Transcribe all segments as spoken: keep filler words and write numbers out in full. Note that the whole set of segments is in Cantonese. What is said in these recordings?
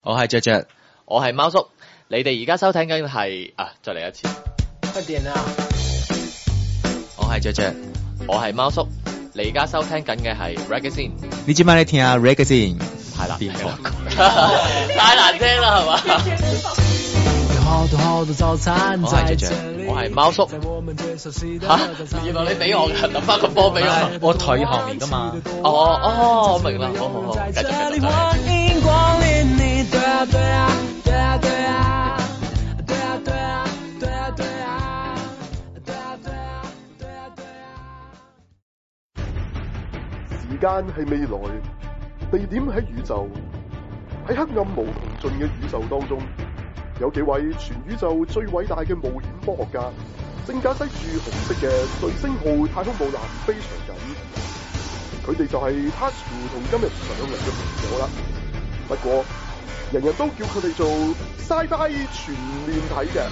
我係雀雀， 我係貓叔，你哋而家收聽緊係啊，再嚟一次， 快點啊！ 我係雀雀， 我係貓叔，你而家收聽緊嘅係 Reggae 你今晚你聽下 Reggae 先， 係啦， 電波太難聽啦，係嘛？ 好多好多早餐我係雀雀， 我係貓叔。吓，原來你俾我嘅，抌翻個波俾我。 我台後面噶嘛。 哦哦，我明啦，好好好，繼續繼續繼續。 對啊對啊對啊對啊對啊對啊對啊對啊對啊對啊對啊對啊。 時間係未來，地點喺宇宙，喺黑暗無窮盡嘅宇宙當中，有幾位全宇宙最偉大嘅冒險科學家，正駕駛住紅色嘅瑞星號太空母艦飛翔緊。佢哋就係 Tasuku 同今日上嚟嘅朋友啦。不過，人人都叫佢哋做 Sci-Fi 全面睇嘅。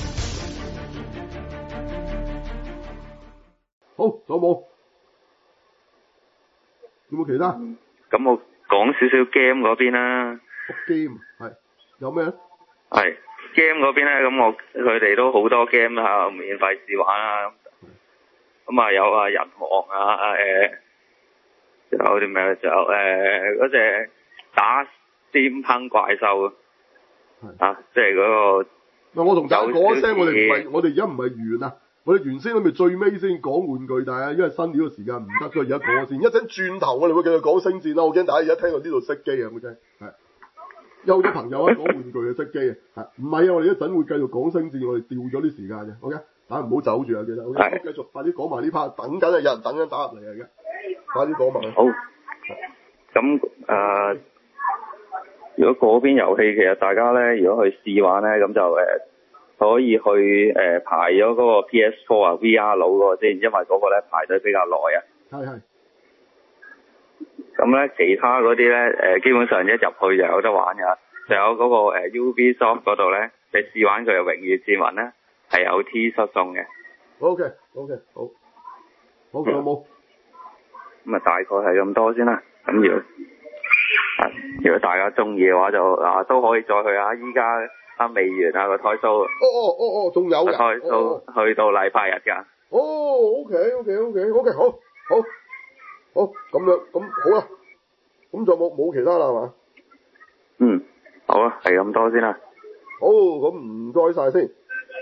好，仲有冇？有冇其他？ 咁我講少少 game 嗰邊啦。 game 係有咩咧？ 係 game 嗰邊咧，咁我佢哋都好多 game 啊，免費試玩啦。咁啊有啊人王啊，誒，仲有啲咩咧？仲有誒嗰隻打尖烹怪獸啊，即係嗰個。 嗱，我同大家講一聲，我哋唔係，我哋而家唔係完啊！我哋原先諗住最尾先講玩具，但係因為新年嘅時間唔得，所以而家講先。一陣轉頭我哋會繼續講星戰啦，我驚大家而家聽到呢度熄機啊！冇聽係。有好多朋友啊講玩具啊熄機啊，係唔係啊？我哋一陣會繼續講星戰，我哋調咗啲時間嘅 ，OK？大家唔好走住啊，記得 OK？繼續快啲講埋呢 part，等緊啊，有人等緊打入嚟啊，而家快啲講埋。 好。咁誒、呃，如果嗰邊遊戲其實大家咧，如果去試玩咧，咁就誒。呃可以去誒、呃、排咗嗰個 P S 四 啊 V R 佬嗰個先，因為嗰個咧排隊比較耐啊。 係係。 咁咧其他嗰啲咧誒基本上一入去就有得玩㗎，就有嗰、那個、呃、Ubisoft 嗰度咧，你試玩佢嘅榮譽之魂咧係有 T 恤送嘅。 OK OK 好。好，仲有冇？ 咁啊大概係咁多先啦。咁如果啊如果大家中意嘅話就啊都可以再去啊，依家。啊未完啊個台數， 哦哦哦哦，仲有嘅， 台數、哦、去到禮拜日㗎。 哦 ，OK OK OK OK，好，好，好，咁樣，咁好啦，咁就冇冇其他啦係嘛？ 嗯，好啊，係咁多先啦。 好，咁唔該晒先。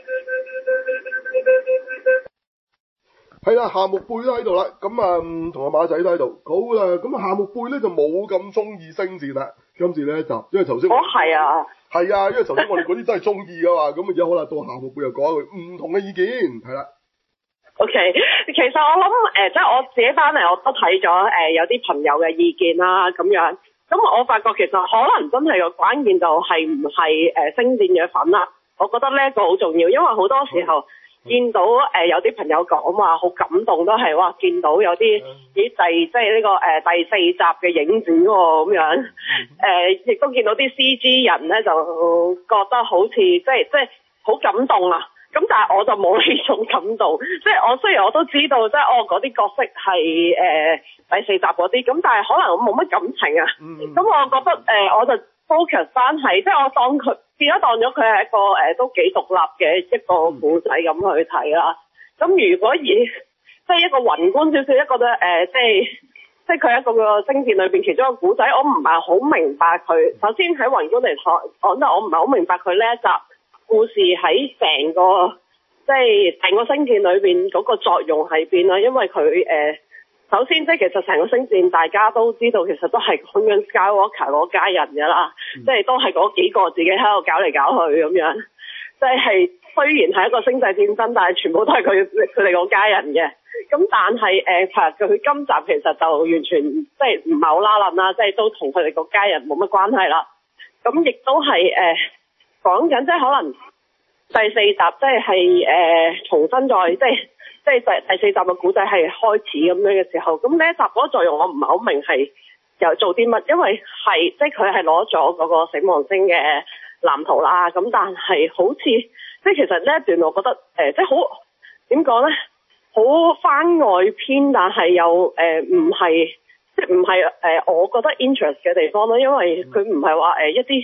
係啦，夏目貝都喺度啦，咁啊同阿馬仔都喺度，好啦，咁啊夏目貝咧就冇咁中意星戰啦，今次呢一集，因為頭先。 哦，係啊。 係啊，因為頭先我哋嗰啲都係中意噶嘛，咁而家好啦，到夏目貝又講一句唔同嘅意見，係啦。 O、okay, K， 其實我諗誒、呃，即係我自己翻嚟，我都睇咗誒，有啲朋友嘅意見啦，咁樣，咁我發覺其實可能真係個關鍵就係唔係誒星戰嘅粉啦，我覺得呢一個好重要，因為好多時候。嗯、見到誒、呃、有啲朋友講話好感動，都係話見到有啲啲第即係呢個誒、呃、第四集嘅影子喎咁樣，誒、呃、亦都見到啲 C G 人咧就覺得好似即係即係好感動啊！咁但係我就冇呢種感動，即係我雖然我都知道即係哦嗰啲角色係誒、呃、第四集嗰啲，咁但係可能我冇乜感情啊，咁、嗯、我覺得誒、呃、我就 focus 翻係即係我當佢。變咗當咗佢係一個誒、呃、都幾獨立嘅一個故仔咁去睇啦。咁如果以即係一個宏觀少少，一個咧誒、呃、即係即係佢一個個星戰裏邊其中一個故仔，我唔係好明白佢。首先喺宏觀嚟講，講得我唔係好明白佢呢一集故事喺成個即係成個星戰裏邊嗰個作用喺邊啦。因為佢誒、呃、首先即係其實成個星戰大家都知道，其實都係講緊 Skywalker 嗰家人㗎啦，嗯、即係都係嗰幾個自己喺度搞嚟搞去咁樣。即係雖然係一個星際戰爭，但係全部都係佢佢哋嗰家人嘅。咁但係誒，其實佢今集其實就完全即係唔係好拉楞啦，即係都同佢哋個家人冇乜關係啦。咁亦都係誒講緊即係可能第四集即係係誒重新再即係。即係第第四集嘅古仔係開始咁樣嘅時候，咁呢一集嗰個作用我唔係好明係又做啲乜，因為係即係佢係攞咗嗰個死亡星嘅藍圖啦，咁但係好似即係其實呢一段我覺得誒、呃、即係好點講咧，好番外篇，但係又誒唔係即係唔係誒我覺得 interest 嘅地方咯，因為佢唔係話誒一啲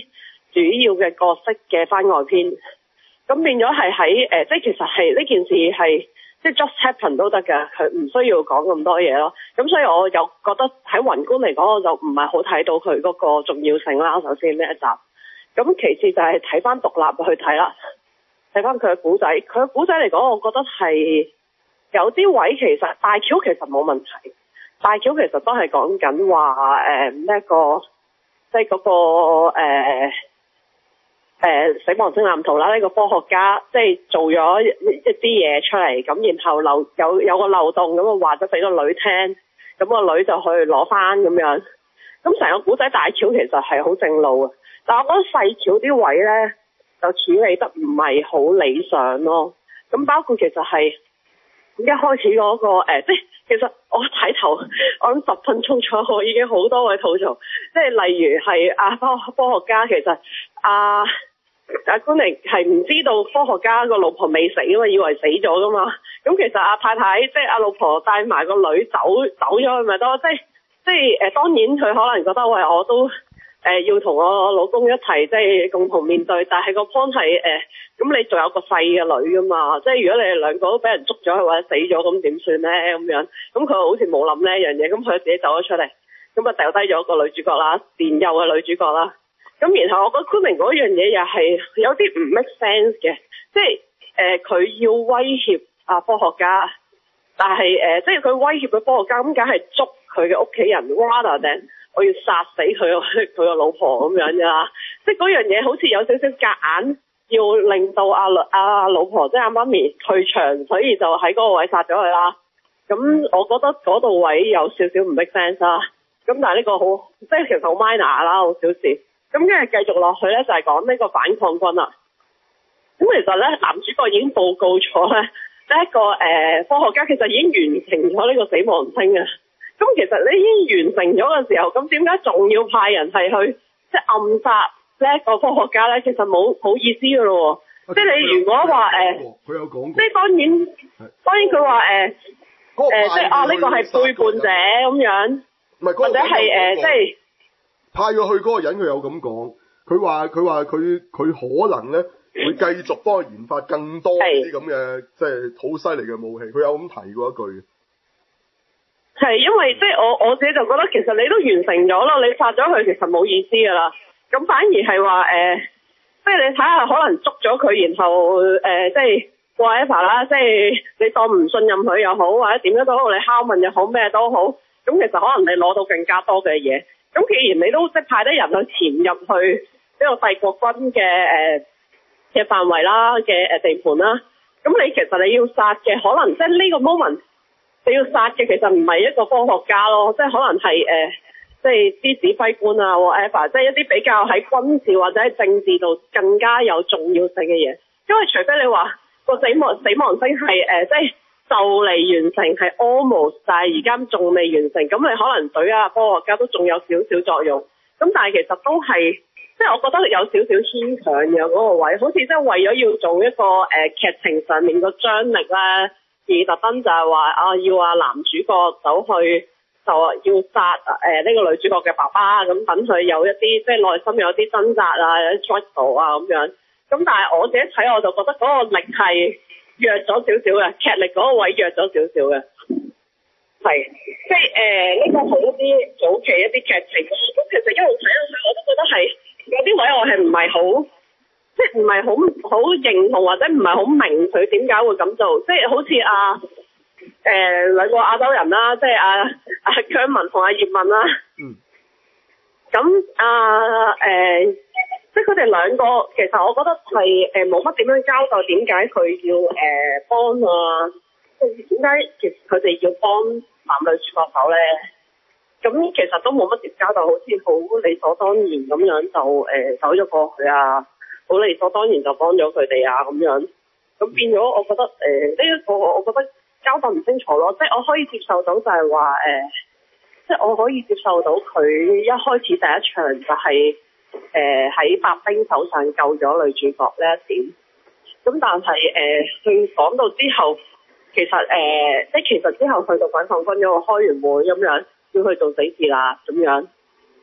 主要嘅角色嘅番外篇。咁變咗係喺誒，即係其實係呢件事係即係 just happen 都得㗎，佢唔需要講咁多嘢咯。咁所以我又覺得喺宏觀嚟講，我就唔係好睇到佢嗰個重要性啦。首先呢一集，咁其次就係睇翻獨立去睇啦，睇翻佢嘅古仔。佢嘅古仔嚟講，我覺得係有啲位其實大橋其實冇問題，大橋其實都係講緊話誒呢一個即係嗰個誒。呃誒、呃、死亡偵探圖啦，呢、這個科學家即係做咗一一啲嘢出嚟，咁然後漏有有個漏洞咁啊，話咗俾個女聽，咁個女就去攞翻咁樣。咁成個古仔大橋其實係好正路啊，但係我覺得細橋啲位咧就處理得唔係好理想咯。咁包括其實係一開始嗰、那個、呃、即係其實我睇頭我諗十分鐘左右，我已經好多位吐槽，即係例如係阿科科學家其實阿。啊阿官寧係唔知道科學家個老婆未死啊嘛，以為死咗噶嘛。咁其實阿太太即係阿老婆帶埋個女走走咗去咪多，即係即係誒、呃、當然佢可能覺得喂我都誒、呃、要同我老公一齊即係共同面對，但係個 point 係誒咁你仲有個細嘅女噶嘛，即係如果你哋兩個都俾人捉咗或者死咗咁點算咧咁樣，咁佢好似冇諗呢一樣嘢，咁佢自己走咗出嚟，咁啊掉低咗個女主角啦，年幼嘅女主角啦。咁然後我覺得昆明嗰樣嘢又係有啲唔 make sense 嘅，即係誒佢要威脅啊科學家，但係誒、呃、即係佢威脅嘅科學家咁，梗係捉佢嘅屋企人 rather than 我要殺死佢個佢個老婆咁樣㗎啦，即係嗰樣嘢好似有少少夾硬要令到阿阿老婆即係阿媽咪退場，所以就喺嗰個位殺咗佢啦。咁我覺得嗰度位有少少唔 make sense 啦。咁但係呢個好即係其實好 minor 啦，好小事。咁跟住繼續落去咧，就係講呢個反抗軍啦。咁其實咧，男主角已經報告咗咧，呢一個誒、呃、科學家其實已經完成咗呢個死亡星啊。咁其實你已經完成咗嘅時候，咁點解仲要派人係去即係暗殺呢一個科學家咧？其實冇冇意思㗎咯喎。即係你如果話誒， 佢有講過， 即係當然當然佢話誒誒，即係啊呢、呢個係背叛者咁樣， 唔係或者係誒、呃、即係。 派咗去嗰個人，佢有咁講，佢話佢話佢佢可能咧會繼續幫佢研發更多啲咁嘅即係好犀利嘅武器，佢有咁提過一句。 係因為即係我我自己就覺得其實你都完成咗咯，你殺咗佢其實冇意思噶啦，咁反而係話誒，即係你睇下可能捉咗佢，然後誒、呃、即係 whatever 啦，即係你當唔信任佢又好，或者點樣都好，你拷問又好咩都好，咁其實可能你攞到更加多嘅嘢。咁既然你都即係派啲人去潛入去呢個帝國軍嘅誒嘅範圍啦，嘅誒地盤啦，咁你其實你要殺嘅可能即係呢個 moment 你要殺嘅其實唔係一個科學家咯，即係可能係誒、呃、即係啲指揮官啊 whatever，即係一啲比較喺軍事或者喺政治度更加有重要性嘅嘢，因為除非你話個死亡死亡星係誒、呃、即係。就嚟完成係 almost， 但係而家仲未完成，咁你可能對啊科學家都仲有少少作用，咁但係其實都係即係我覺得有少少牽強嘅嗰個位，好似即係為咗要做一個誒、呃、劇情上面個張力咧，而特登就係話啊要啊男主角走去就要殺誒呢、呃這個女主角嘅爸爸，咁等佢有一啲即係內心有啲掙扎啊，有啲 struggle 啊咁樣，咁但係我自己睇我就覺得嗰個力係弱咗少少嘅，劇力嗰個位弱咗少少嘅，係即係誒呢個好啲早期一啲劇情咯。咁其實一路睇落去，我都覺得係有啲位我係唔係好，即係唔係好好認同或者唔係好明佢點解會咁做。即係好似啊誒兩個亞洲人啦，即係阿阿姜文同阿葉問啦。嗯。咁啊誒。即係佢哋兩個，其實我覺得係誒冇乜點樣交代點解佢要誒、呃、幫啊，即係點解其實佢哋要幫男女主角手咧？咁其實都冇乜點交代，好似好理所當然咁樣就誒、呃、走咗過去啊，好理所當然就幫咗佢哋啊咁樣。咁變咗，我覺得誒呢一個我覺得交代唔清楚咯。即係我可以接受到就係話誒，即係我可以接受到佢一開始第一場就係、是。誒喺白兵手上救咗女主角呢一點，咁但係誒佢講到之後，其實誒、呃、即係其實之後去到反抗軍嗰個開完會咁樣，要去做死事啦咁樣，咁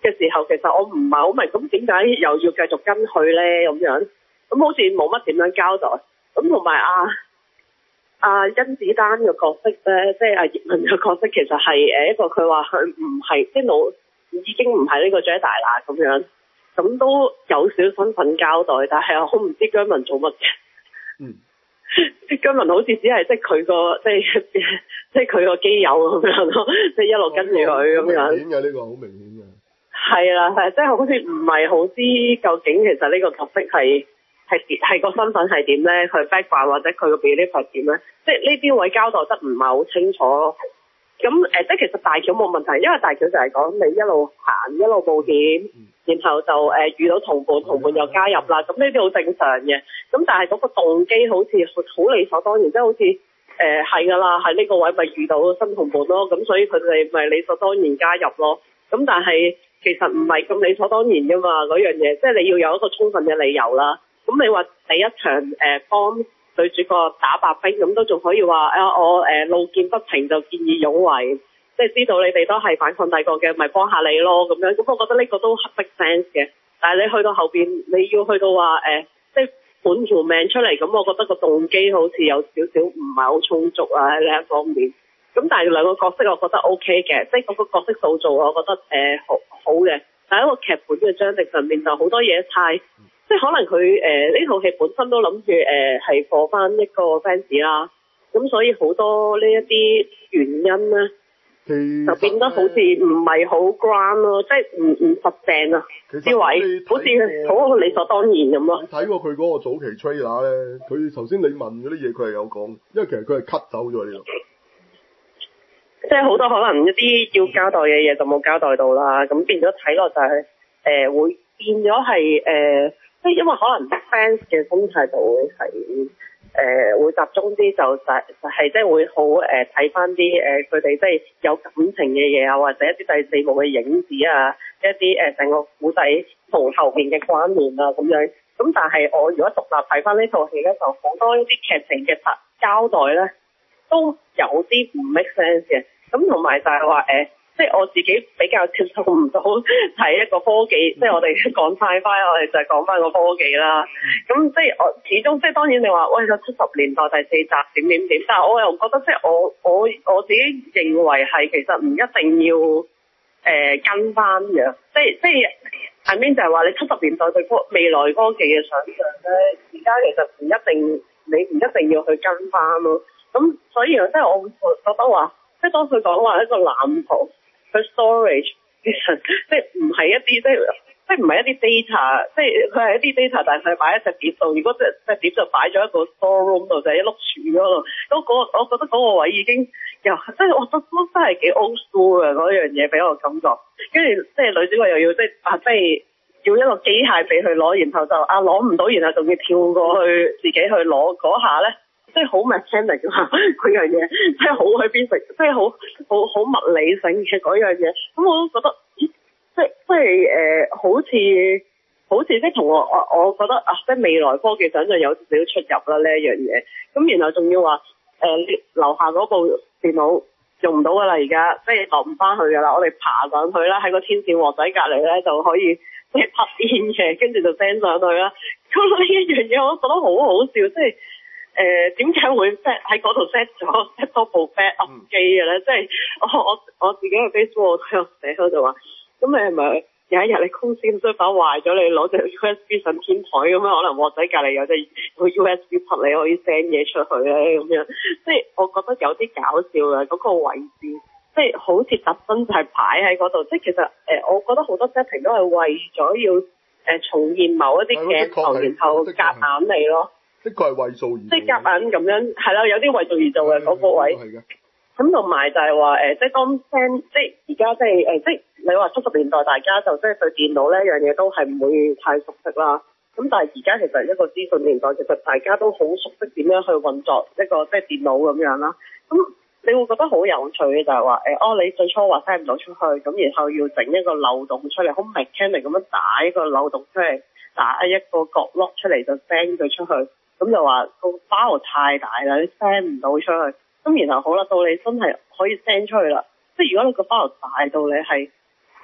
嘅時候，其實我唔係好明，咁點解又要繼續跟佢咧？咁樣咁好似冇乜點樣交代。咁同埋阿阿甄子丹嘅角色咧，即係阿葉問嘅角色，其實係誒一個佢話佢唔係即係老已經唔係呢個 Jedi 啦咁樣，咁都有少身份交代，但係我唔知姜文做乜嘅。 嗯。 姜文好似只係即係佢個即係即係佢個基友咁樣咯，即係一路跟住佢咁樣。 好明顯嘅呢個好明顯嘅。係啦，係即係好似唔係好知究竟其實呢個角色係係係個身份係點咧？佢 background 或者佢個 belief 係點咧？即係呢啲位交代得唔係好清楚咯。咁誒、呃，即係其實大橋冇問題，因為大橋就係講你一路行一路冒險。嗯然後就誒、呃、遇到同伴，同伴又加入啦，咁呢啲好正常嘅。咁但係嗰個動機好似好理所當然，即係好似誒係㗎啦，喺呢個位咪遇到新同伴咯，咁所以佢哋咪理所當然加入咯。咁但係其實唔係咁理所當然㗎嘛，嗰樣嘢，即係你要有一個充分嘅理由啦。咁你話第一場誒、呃、幫女主角打白兵，咁都仲可以話啊我誒、呃、路見不平就見義勇為。即係知道你哋都係反抗帝國嘅，咪幫下你咯咁樣。咁我覺得呢個都 make sense 嘅。但係你去到後邊，你要去到話誒、呃，即係本條命出嚟，咁我覺得個動機好似有少少唔係好充足啊喺呢一方面。咁但係兩個角色我覺得 OK 嘅，即係嗰個角色塑造我覺得誒、呃、好好嘅。但係一個劇本嘅張力上面就好多嘢太，即係可能佢誒呢套戲本身都諗住誒係播翻一個 fans 啦。咁所以好多呢一啲原因咧。就變得好似唔係好 grand 咯，即係唔唔實正啊啲位，好似好理所當然咁咯。 你睇過佢嗰個早期 trailer 咧，佢頭先你問嗰啲嘢，佢係有講，因為其實佢係 cut 走咗呢度。 即係好多可能一啲要交代嘅嘢就冇交代到啦，咁變咗睇落就係、是、誒、呃、會變咗係誒，即係因為可能 fans 嘅心態就會係。誒、呃、會集中啲就就就係即係會好誒睇翻啲誒佢哋即係有感情嘅嘢啊，或者一啲第四幕嘅影子啊，一啲誒成個古仔同後面嘅關聯啊咁樣。咁但係我如果獨立睇翻呢套戲咧，就好多一啲劇情嘅交代咧，都有啲唔 make sense 嘅。咁同埋就係話誒。即係我自己比較接受唔到睇一個科技，即係我哋講 sci-fi，我哋就係講翻個科技啦。咁即係我始終即係當然你話喂，個七十年代第四集點點點，但係我又覺得即係我我我自己認為係其實唔一定要誒、呃、跟翻嘅，即係即係 I mean 就係話你七十年代對科未來科技嘅想像咧，而家其實唔一定你唔一定要去跟翻咯。咁所以即係我覺得話，即係當佢講話一個藍圖。佢 storage 其實即係唔係一啲即係即係唔係一啲 data， 即係佢係一啲 data， 但係佢擺喺隻碟度。如果隻隻碟就擺咗一個 store room 度，就係一碌柱嗰度。咁嗰個我覺得嗰個位已經又即係我覺得都真係幾 old school 嘅嗰樣嘢俾我感覺。跟住即係女主角又要即係啊，即係要一個機械俾佢攞，然後就啊攞唔到，然後仲要跳過去自己去攞嗰下咧。即係好 mechanic 㗎嘛，嗰樣嘢，即係好去變成，即係好好好物理性嘅嗰樣嘢。咁我都覺得，即係即係誒、呃，好似好似即係同我我我覺得啊，即係未來科技想像有少少出入啦呢一樣嘢。咁然後仲要話誒、呃，樓下嗰部電腦用唔到㗎啦，而家即係落唔翻去㗎啦。我哋爬上去啦，喺個天線鑊仔隔離咧就可以即係拍片嘅，跟住就 send 上去啦。咁呢一樣嘢我都覺得好好笑，即係。誒點解會 set 喺嗰度 set 咗 set 多部 backup 機嘅咧？即係我我我自己嘅 Facebook 都有寫喺度話，咁你係咪有一日你公司咁衰把壞咗，你攞隻 U S B 上天台咁樣，可能鑊仔隔離有隻個 U S B 筆你可以 send 嘢出去咧咁樣？即係我覺得有啲搞笑嘅嗰個位置，即係好似特登就係擺喺嗰度。即係其實誒、呃，我覺得好多 setting 都係為咗要誒、呃、重現某一啲鏡頭，然後夾硬嚟咯。 的確係為做而做，即係夾硬咁樣，係啦，有啲為做而做嘅嗰個位。咁同埋就係話誒，即係當 send，即係而家即係誒，即係你話七十年代大家就即係對電腦呢一樣嘢都係唔會太熟悉啦。咁但係而家其實一個資訊年代，其實大家都好熟悉點樣去運作一個即係電腦咁樣啦。咁你會覺得好有趣嘅就係話誒，哦，你最初話 send 唔到出去，咁然後要整一個漏洞出嚟，好 mechanic 咁樣打一個漏洞出嚟，打一個角落出嚟就 send 佢出去。咁就話個 file 太大啦，你 send 唔到出去。咁然後好啦，到你真係可以 send 出去啦。即係如果你個 file 大到你係，即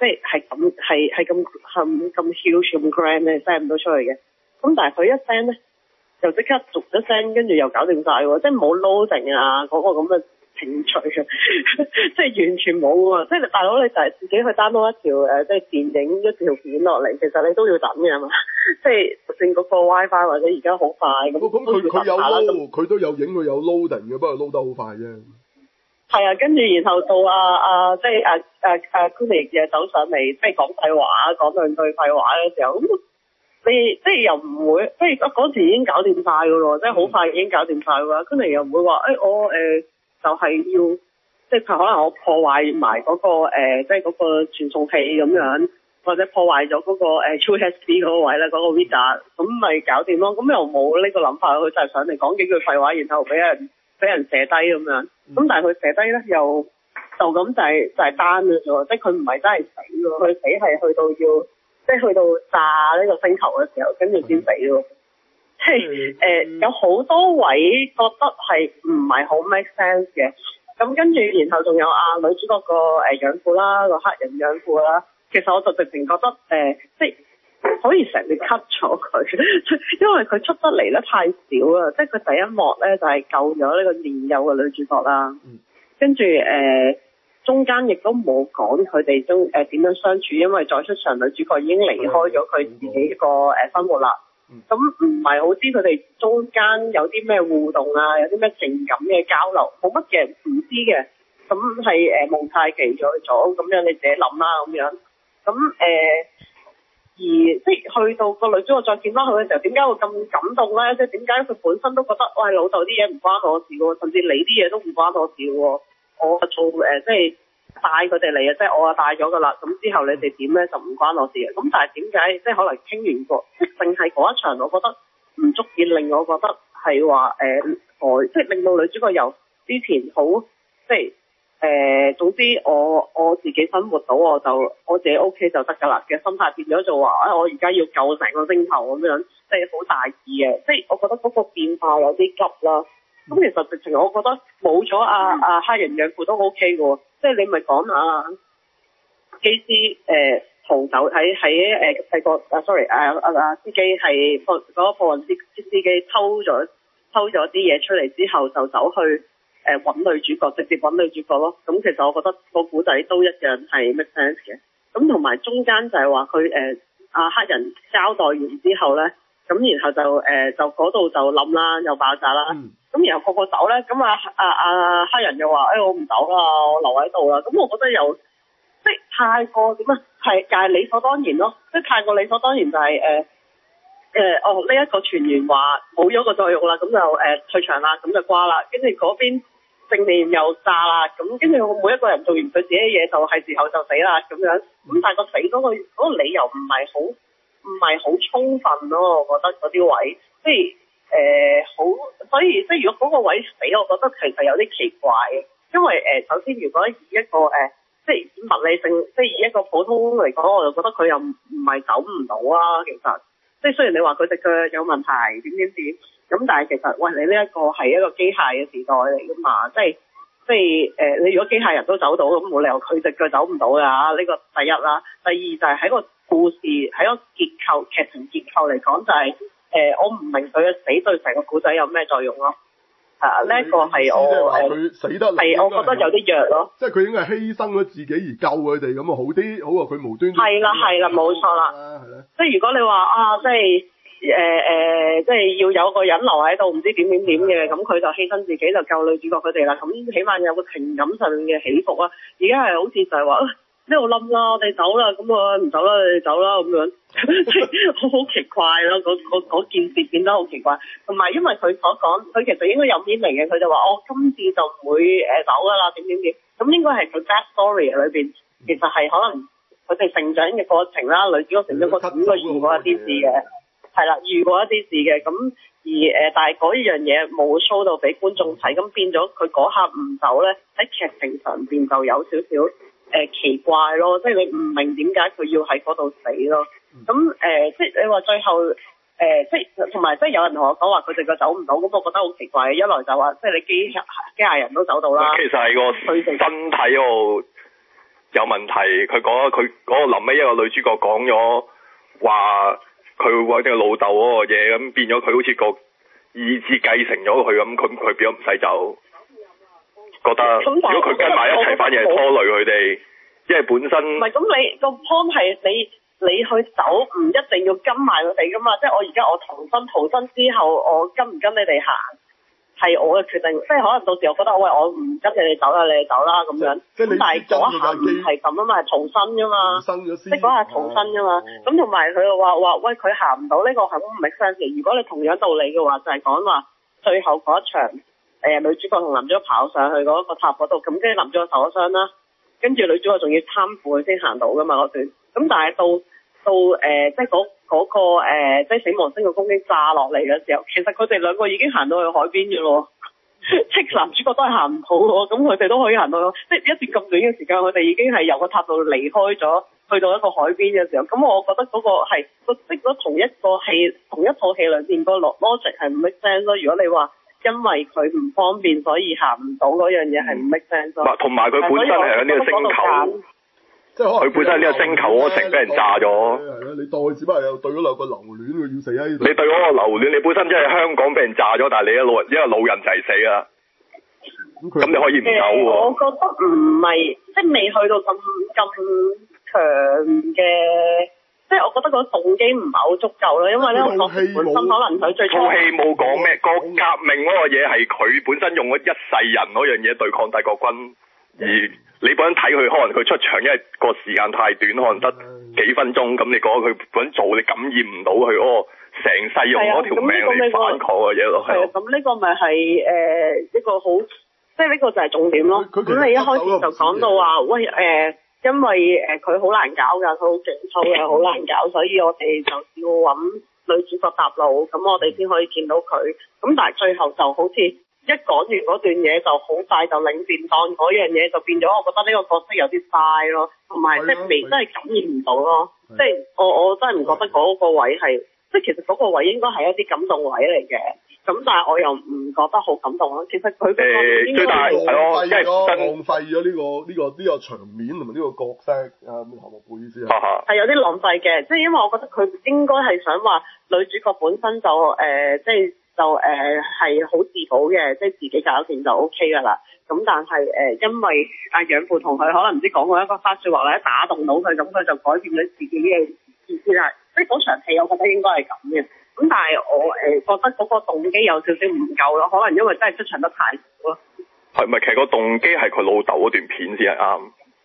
即係係咁係係咁咁咁 huge 咁 grand 咧 send 唔到出去嘅。咁但係佢一 send 咧，就即刻逐一 send，跟住又搞掂晒喎，即係冇 loading 啊嗰、嗰個咁嘅程序啊，即係完全冇喎。即係大佬你就係自己去 download 一條誒即係電影一條片落嚟，其實你都要等嘅嘛。即係就算嗰個 WiFi 或者而家好快咁， 咁佢佢有 load，佢都有影佢有 loading 嘅，不過 load 得好快啫。係啊，跟住然後到啊啊即係啊啊啊 Kuni 嘅走上嚟，即係講廢話，講兩句廢話嘅時候，咁你即係又唔會，即係嗰時已經搞掂晒㗎咯，即係好快已經搞掂晒㗎啦。Kuni 又唔會話誒、哎、我誒、呃、就係、是、要，即係可能我破壞埋嗰、那個、呃、即係嗰個傳送器咁樣，或者破壞咗嗰、那個誒 U S B 嗰個位咧，嗰、那個 Visa，咁咪搞掂咯。咁又冇呢個諗法，佢就係上嚟講幾句廢話，然後俾人俾人射低咁樣。咁但係佢射低咧又就咁就係、是、就係、是、單嘅啫，即係佢唔係真係死喎，佢死係去到要。即係去到炸呢個星球嘅時候，跟住先死咯。即係誒有好多位覺得係唔係好 make sense 嘅。咁跟住，然後仲有啊女主角個誒養父啦，個黑人養父啦。其實我就直情覺得誒、呃，即係可以成日 cut 咗佢，因為佢出得嚟咧太少啦。即係佢第一幕咧就係、是、救咗呢個年幼嘅女主角啦。跟住誒。呃中間亦都冇講佢哋中誒點樣相處，因為再出場女主角已經離開咗佢自己一個誒生活啦。咁唔係好知佢哋中間有啲咩互動啊，有啲咩情感嘅交流，冇乜嘅唔知嘅。咁係誒蒙太奇咗咗，咁樣你自己諗啦咁樣。咁誒、呃、而即係去到個女主角再見翻佢嘅時候，點解會咁感動咧？即係點解佢本身都覺得喂，老豆啲嘢唔關我事喎，甚至你啲嘢都唔關我事喎。我做誒、呃、即係帶佢哋嚟啊，即係我啊帶咗噶啦。咁之後你哋點咧就唔關我事嘅。咁但係點解即係可能傾完過，即係淨係嗰一場，我覺得唔足以令我覺得係話誒我即係令到女主角由之前好即係誒、呃、總之我我自己生活到我就我自己 OK 就得㗎啦嘅心態變咗做話啊我而家要救成個星球咁樣，即係好大意嘅。即係我覺得嗰個變化有啲急啦。咁其實直情我覺得冇咗阿阿黑人養父都 O K 嘅喎，即係你咪講啊機師誒逃走喺喺誒細個啊 sorry 啊啊啊司機係貨嗰個貨運司司機偷咗偷咗啲嘢出嚟之後就走去誒揾、呃、女主角，直接揾女主角咯。咁其實我覺得個古仔都一樣係 make sense 嘅。咁同埋中間就係話佢誒阿黑人交代完之後咧，咁然後就誒、呃、就嗰度就冧啦，又爆炸啦。嗯咁然後個個走咧，咁啊啊啊黑人又話：誒、哎、我唔走啦，我留喺度啦。咁我覺得又即係太過點啊？係就係理所當然咯，即係太過理所當然就係誒誒哦呢一個傳言話冇咗個作用啦，咁就誒、呃、退場啦，咁就瓜啦。跟住嗰邊正面又炸啦，咁跟住每一個人做完佢自己嘅嘢，就係時候就死啦咁樣。咁但係個死嗰、嗰個嗰個理由唔係好唔係好充分咯，我覺得嗰啲位即係。誒、呃、好，所以即係如果嗰個位死，我覺得其實有啲奇怪嘅，因為誒、呃、首先如果以一個誒、呃、即係物理性，即係以一個普通嚟講，我就覺得佢又唔唔係走唔到啊。其實即係雖然你話佢隻腳有問題點點點，咁但係其實喂你呢一個係一個機械嘅時代嚟㗎嘛，即係即係誒、呃、你如果機械人都走到，咁冇理由佢隻腳走唔到㗎。呢、這個第一啦，第二就係喺個故事喺個結構劇情結構嚟講就係、是。誒、呃，我唔明佢嘅死對成個古仔有咩作用咯？啊，呢一個係我誒，佢死得係我覺得有啲弱咯。即係佢應該係犧牲咗自己而救佢哋咁啊，好啲，好過佢無端端。係啦係啦，冇錯啦。係啦。即係如果你話啊，即係誒誒，即係要有個人留喺度，唔知點點點嘅，咁佢就犧牲自己就救女主角佢哋啦。咁起碼有個情感上面嘅起伏啊。而家係好似就係話。呢度冧啦，我哋走啦，咁我唔走啦，你哋走啦，咁樣，即係好好奇怪咯，嗰件事變得好奇怪。同埋因為佢所講，佢其實應該有面嚟嘅，佢就話我、哦、今次就唔會誒、呃、走噶啦，點點點，咁應該係佢 back story 裏邊，其實係可能佢哋成長嘅過程啦，女主角成長過程應該遇過一啲事嘅，係啦，遇過一啲事嘅，咁而誒、呃，但係嗰樣嘢冇 show 到俾觀眾睇，咁變咗佢嗰下唔走咧，喺劇情上邊就有少少。誒、呃、奇怪咯，即係你唔明點解佢要喺嗰度死咯。咁誒、呃，即係你話最後誒、呃，即係同埋即係有人同我講話佢哋個走唔到，咁我覺得好奇怪。一來就話即係你機械機械人都走到啦， 其實係個身體嗰度有問題，佢講佢嗰個臨尾一個女主角講咗話佢會揾個老豆嗰個嘢，咁變咗佢好似個意志繼承咗佢咁，佢佢變咗唔使走，覺得如果佢跟埋一齊，反而係拖累佢哋，因為本身唔係咁你個 point 係你你去走唔一定要跟埋佢哋噶嘛，即係我而家我逃生逃生之後，我跟唔跟你哋行？係我嘅決定，即係可能到時我覺得喂，我唔跟你哋走啦，你哋走啦咁樣。咁但係嗰下唔係咁啊嘛，係逃生噶嘛，即係嗰下逃生噶嘛。咁同埋佢又話話喂，佢行唔到呢個係好唔 make sense 嘅。如果你同樣道理嘅話，就係講話最後嗰一場誒、呃、女主角同男主角跑上去嗰個塔嗰度，咁跟住男主角受咗傷啦，跟住女主角仲要攙扶佢先行到噶嘛嗰段。咁但係到到誒、呃、即係嗰嗰個誒、呃、即係死亡星嘅攻擊炸落嚟嘅時候，其實佢哋兩個已經行到去海邊嘅咯。即係男主角都係行唔到喎，咁佢哋都可以行到，即係一段咁短嘅時間，佢哋已經係由個塔度離開咗，去到一個海邊嘅時候，咁我覺得嗰個係個即係同一個戲同一套戲裏邊個 logic 係唔 make sense 咯。如果你話因為佢唔方便所以行唔到嗰樣嘢係唔 make sense 咯。 同埋佢本身係喺呢個星球。即係可能佢本身呢個星球嗰城俾人炸咗， 係啊，你當佢只不過有對嗰兩個留戀，佢要死喺呢度。 你對嗰個留戀，你本身即係香港俾人炸咗，但係你一老人一個老人就係死啊。咁你可以唔走喎、 呃。我覺得唔係，即係未去到咁咁強嘅，即係我覺得個動機唔係好足夠咯。因為咧，我本身可能佢最初套戲冇講咩，個革命嗰個嘢係佢本身用咗一世人嗰樣嘢對抗帝國軍。而你本身睇佢，可能佢出場，因為個時間太短，可能得幾分鐘，咁你覺得佢本身做，你感染唔到佢嗰個成世用嗰條命嚟反抗嘅嘢咯，係啊。咁呢個咪係誒一個好，即係呢個就係重點咯。咁你一開始就講到話，喂誒、呃，因為誒佢好難搞㗎，佢好勁抽嘅，好難搞，所以我哋就要揾女主角搭路，咁我哋先可以見到佢。咁但係最後就好似一講完嗰段嘢就好快就領便當嗰樣嘢就變咗，我覺得呢個角色有啲嘥咯，同埋即係未真係感染唔到咯，即係我我真係唔覺得嗰個位係，即係其實嗰個位應該係一啲感動位嚟嘅，咁但係我又唔覺得好感動咯。其實佢嗰個最大係咯， 因為浪費咗呢個呢個呢個場面同埋呢個角色啊，何莫背意思啊？ 係有啲浪費嘅，即係因為我覺得佢應該係想話女主角本身就誒、呃、即係。就誒係好自保嘅，即係自己搞掂就 O K 噶啦。咁但係誒、呃，因為阿養父同佢可能唔知講過一個花説話或者打動到佢，咁佢就改變咗自己嘅意思啦。即係嗰場戲，我覺得應該係咁嘅。咁但係我誒、呃、覺得嗰個動機有少少唔夠咯，可能因為真係出場得太少咯。係咪其實個動機係佢老豆嗰段片先係啱？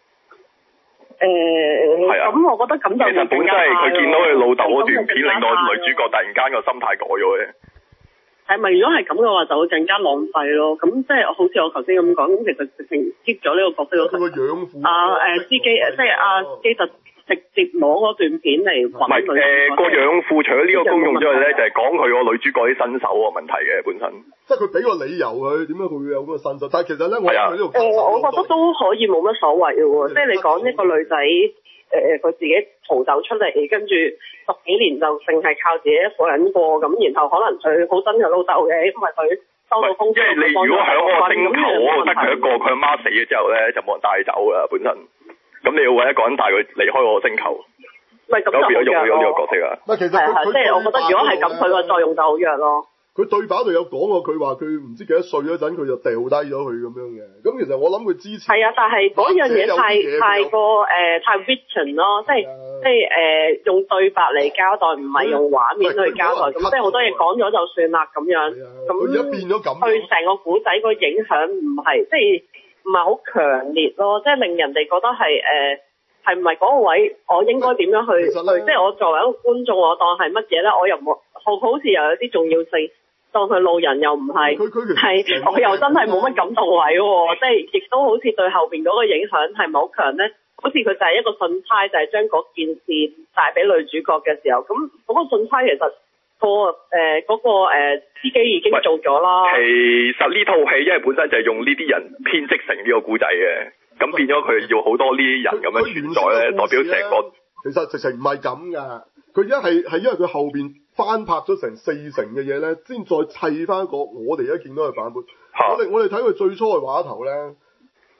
誒係啊。咁我覺得咁就其實本身係佢見到佢老豆嗰段片，令到女主角突然間個心態改咗嘅。係咪？如果係咁嘅話，就會更加浪費咯。咁即係好似我頭先咁講，咁其實直情 skip 咗呢個角色嗰陣。啊誒，司機即係阿司機就直接攞嗰段片嚟揾佢。唔係誒，個養父除咗呢個功用之外咧，就係講佢個女主角啲新手個問題嘅本身。即係佢俾個理由佢點解佢會有咁嘅新手？但係其實咧，我喺呢度誒，我覺得都可以冇乜所謂嘅喎。即係你講一個女仔。誒佢、呃、自己逃走出嚟，跟住十幾年就淨係靠自己一個人過，咁然後可能佢好憎佢老豆嘅，因為佢收到風。即係你如果喺嗰個星球嗰度得佢一個，佢阿媽死咗之後咧，就冇人帶走㗎本身。咁你要揾一個人帶佢離開嗰個星球。唔係咁就變咗用咗呢個角色啊。唔係其實佢即係我覺得如果係咁，佢個作用就好弱咯。佢對白度有講過，佢話佢唔知幾多歲嗰陣，佢就掉低咗佢咁樣嘅。咁其實我諗佢之前係啊，但係嗰樣嘢太太過誒、呃、太 written 咯，即係即係誒用對白嚟交代，唔係用畫面去交代。咁即係好多嘢講咗就算啦咁樣。咁而家變咗咁，對成個古仔個影響唔係即係唔係好強烈咯，即係令人哋覺得係誒係唔係嗰個位，我應該點樣去？即係我作為一個觀眾，我當係乜嘢咧？我又冇好好似又有啲重要性。當佢路人又唔係，係我又真係冇乜感動位喎，即係亦都好似對後邊嗰個影響係咪好強咧？好似佢就係一個信差，就係將嗰件事帶俾女主角嘅時候，咁嗰個信差其實、個誒嗰、呃嗰個、呃、司機已經做咗啦。其實呢套戲因為本身就係用呢啲人編織成呢個故仔嘅，咁變咗佢要好多呢啲人咁樣存在咧，代表成個。其實直情唔係咁㗎，佢一係係因為佢後邊翻拍咗成四成嘅嘢咧，先再砌翻一個我哋而家見到嘅版本。啊、我哋我哋睇佢最初嘅畫頭咧，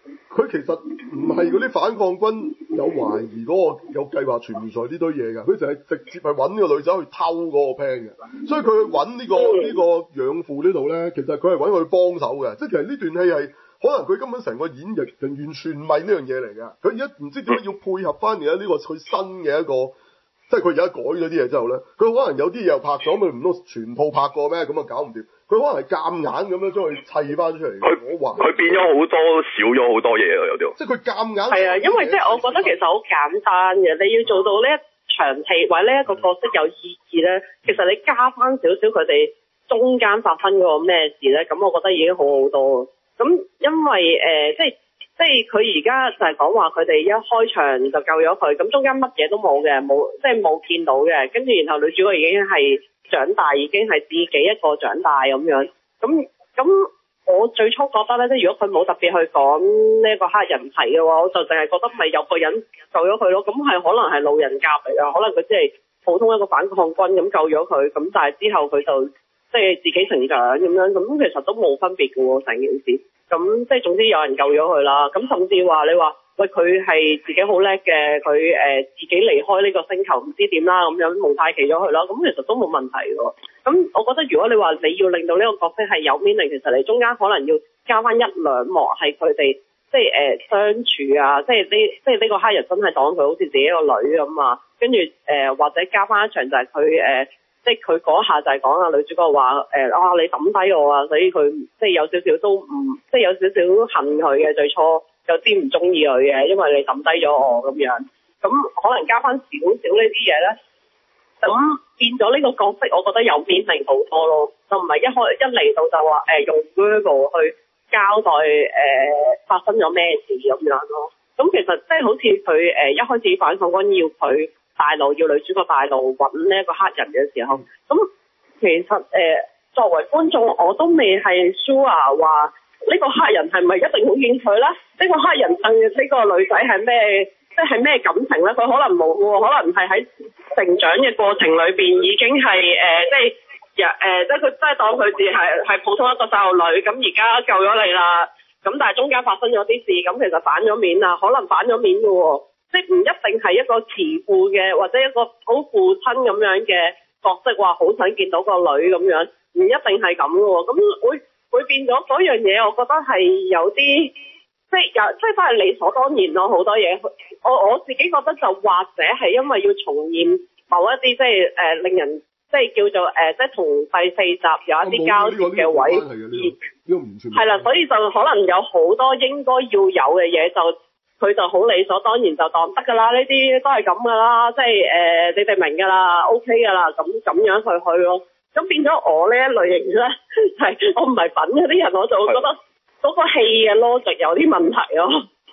佢其實唔係嗰啲反抗軍有懷疑嗰個有計劃傳授呢堆嘢㗎，佢就係直接係揾呢個女仔去偷嗰個 plan 嘅，所以佢去揾呢個呢個養父呢度咧，其實佢係揾佢幫手嘅，即係其實呢段戲係可能佢根本成個演繹就完全唔係呢樣嘢嚟嘅，佢而家唔知點解要配合翻而家呢個佢新嘅一個。即係佢而家改咗啲嘢之後咧，佢可能有啲嘢又拍咗，咪唔通全套拍過咩？咁啊搞唔掂。佢可能係夾硬咁樣將佢砌翻出嚟。佢我話佢變咗好多，少咗好多嘢啊！有啲。 即係佢夾硬。 係啊，因為即係我覺得其實好簡單嘅，你要做到呢一場戲或者呢一個角色有意義咧，其實你加翻少少佢哋中間發生嗰個咩事咧，咁我覺得已經好好多。咁因為誒、呃，即係。即係佢而家就係講話佢哋一開場就救咗佢，咁中間乜嘢都冇嘅，冇即係冇見到嘅，跟住然後女主角已經係長大，已經係自己一個長大咁樣。咁咁我最初覺得咧，即係如果佢冇特別去講呢一個黑人題嘅話，我就淨係覺得咪有個人救咗佢咯。咁係可能係路人甲嚟㗎，可能佢即係普通一個反抗軍咁救咗佢，咁但係之後佢就即係自己成長咁樣，咁其實都冇分別嘅喎成件事。咁即係總之有人救咗佢啦，咁甚至話你話喂佢係自己好叻嘅，佢誒、呃、自己離開呢個星球唔知點啦咁樣蒙太奇咗佢啦，咁其實都冇問題喎。咁我覺得如果你話你要令到呢個角色係有 meaning，其實你中間可能要加翻一兩幕係佢哋即係誒、呃、相處啊，即係呢即係呢個黑人真係當佢好似自己一個女咁啊，跟住誒或者加翻一場就係佢誒。呃即係佢嗰下就係講啊女主角話誒、呃、啊你抌低我啊，所以佢即係有少少都唔即係有少少恨佢嘅，最初有啲唔中意佢嘅，因為你抌低咗我咁樣，咁可能加翻少少呢啲嘢咧，咁變咗呢個角色，我覺得有面明好多咯，就唔係一開一嚟到就話誒、呃、用 verbal 去交代誒、呃、發生咗咩事咁樣咯，咁其實即係好似佢誒一開始反抗軍要佢。大路要女主角大路揾呢一個黑人嘅時候，咁其實誒、呃、作為觀眾我都未係 sure 話呢個黑人係咪一定好見佢咧？呢、呢個黑人對呢個女仔係咩，即係咩感情咧？佢可能冇喎，可能係喺成長嘅過程裏邊已經係誒、呃、即係誒即係佢真係當佢自係係普通一個細路女，咁而家救咗你啦，咁但係中間發生咗啲事，咁其實反咗面啦，可能反咗面嘅喎。即係唔一定係一個慈父嘅，或者一個好父親咁樣嘅角色，話好想見到個女咁樣，唔一定係咁嘅喎。咁會會變咗嗰樣嘢，我覺得係有啲即係有即係翻係理所當然咯。好多嘢，我我自己覺得就或者係因為要重現某一啲即係誒、呃、令人即係叫做誒、呃、即係同第四集有一啲交接嘅位，係啦，所以就可能有好多應該要有嘅嘢就。佢就好理所當然就當得㗎啦，呢啲都係咁㗎啦，即係誒、呃、你哋明㗎啦 ，OK 㗎啦，咁咁樣去去咯。咁變咗我呢一類型咧，係我唔係品嗰啲人，我就會覺得嗰個戲嘅 logic 有啲問題咯。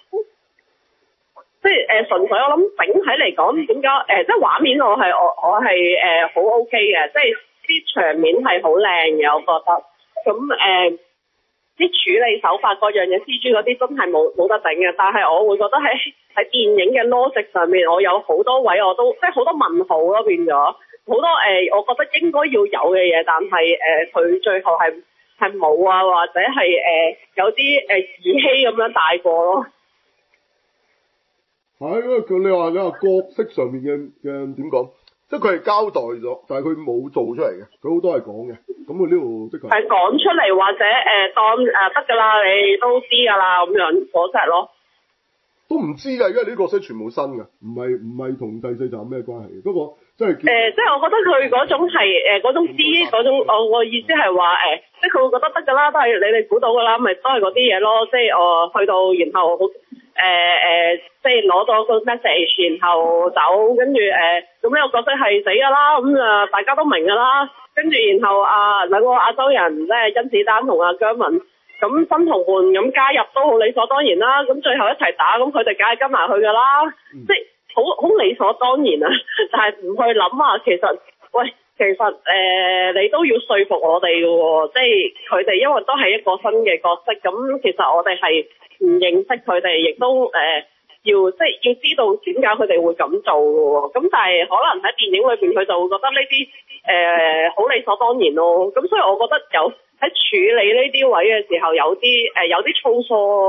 即係誒純粹我諗整體嚟講點解誒即係畫面我係我我係誒好 OK 嘅，即係啲場面係好靚嘅，我覺得。咁誒。呃啲處理手法各樣嘢 C G 嗰啲真係冇冇得頂嘅，但係我會覺得喺喺電影嘅 logic 上面，我有好多位我都即係好多問號咯，變咗好多誒、呃，我覺得應該要有嘅嘢，但係誒佢最後係係冇啊，或者係誒、呃、有啲誒兒戲咁樣帶過咯。 係，因為佢你話你話角色上面嘅嘅點講？即係佢係交代咗，但係佢冇做出嚟嘅，佢好多係講嘅。咁佢呢度的確係講出嚟，或者誒、呃、當誒得㗎啦，你都知㗎啦咁樣嗰隻咯。都唔知㗎，因為呢啲角色全部新㗎，唔係唔係同第四集有咩關係嘅。不過即係誒， 即係我覺得佢嗰種係誒嗰種知嗰種，我我意思係話誒，即係佢會覺得得㗎啦，都係你哋估到㗎啦，咪都係嗰啲嘢咯。即係我去到然後好。誒誒、呃，即係攞咗個 message，然後走，跟住誒，咁、呃、呢個角色係死㗎啦，咁、嗯、啊大家都明㗎啦，跟住然後啊兩個亞洲人即係甄子丹同阿姜文，咁新同伴咁加入都好理所當然啦，咁最後一齊打，咁佢哋梗係跟埋去㗎啦，嗯、即係好好理所當然啊，但係唔去諗啊，其實喂，其實誒、呃、你都要說服我哋㗎喎，即係佢哋因為都係一個新嘅角色，咁其實我哋係。唔認識佢哋，亦都誒、呃、要即係要知道點解佢哋會咁做嘅喎。咁但係可能喺電影裏邊，佢就會覺得呢啲誒好理所當然咯。咁所以我覺得有喺處理呢啲位嘅時候，有啲誒、呃、有啲粗疏。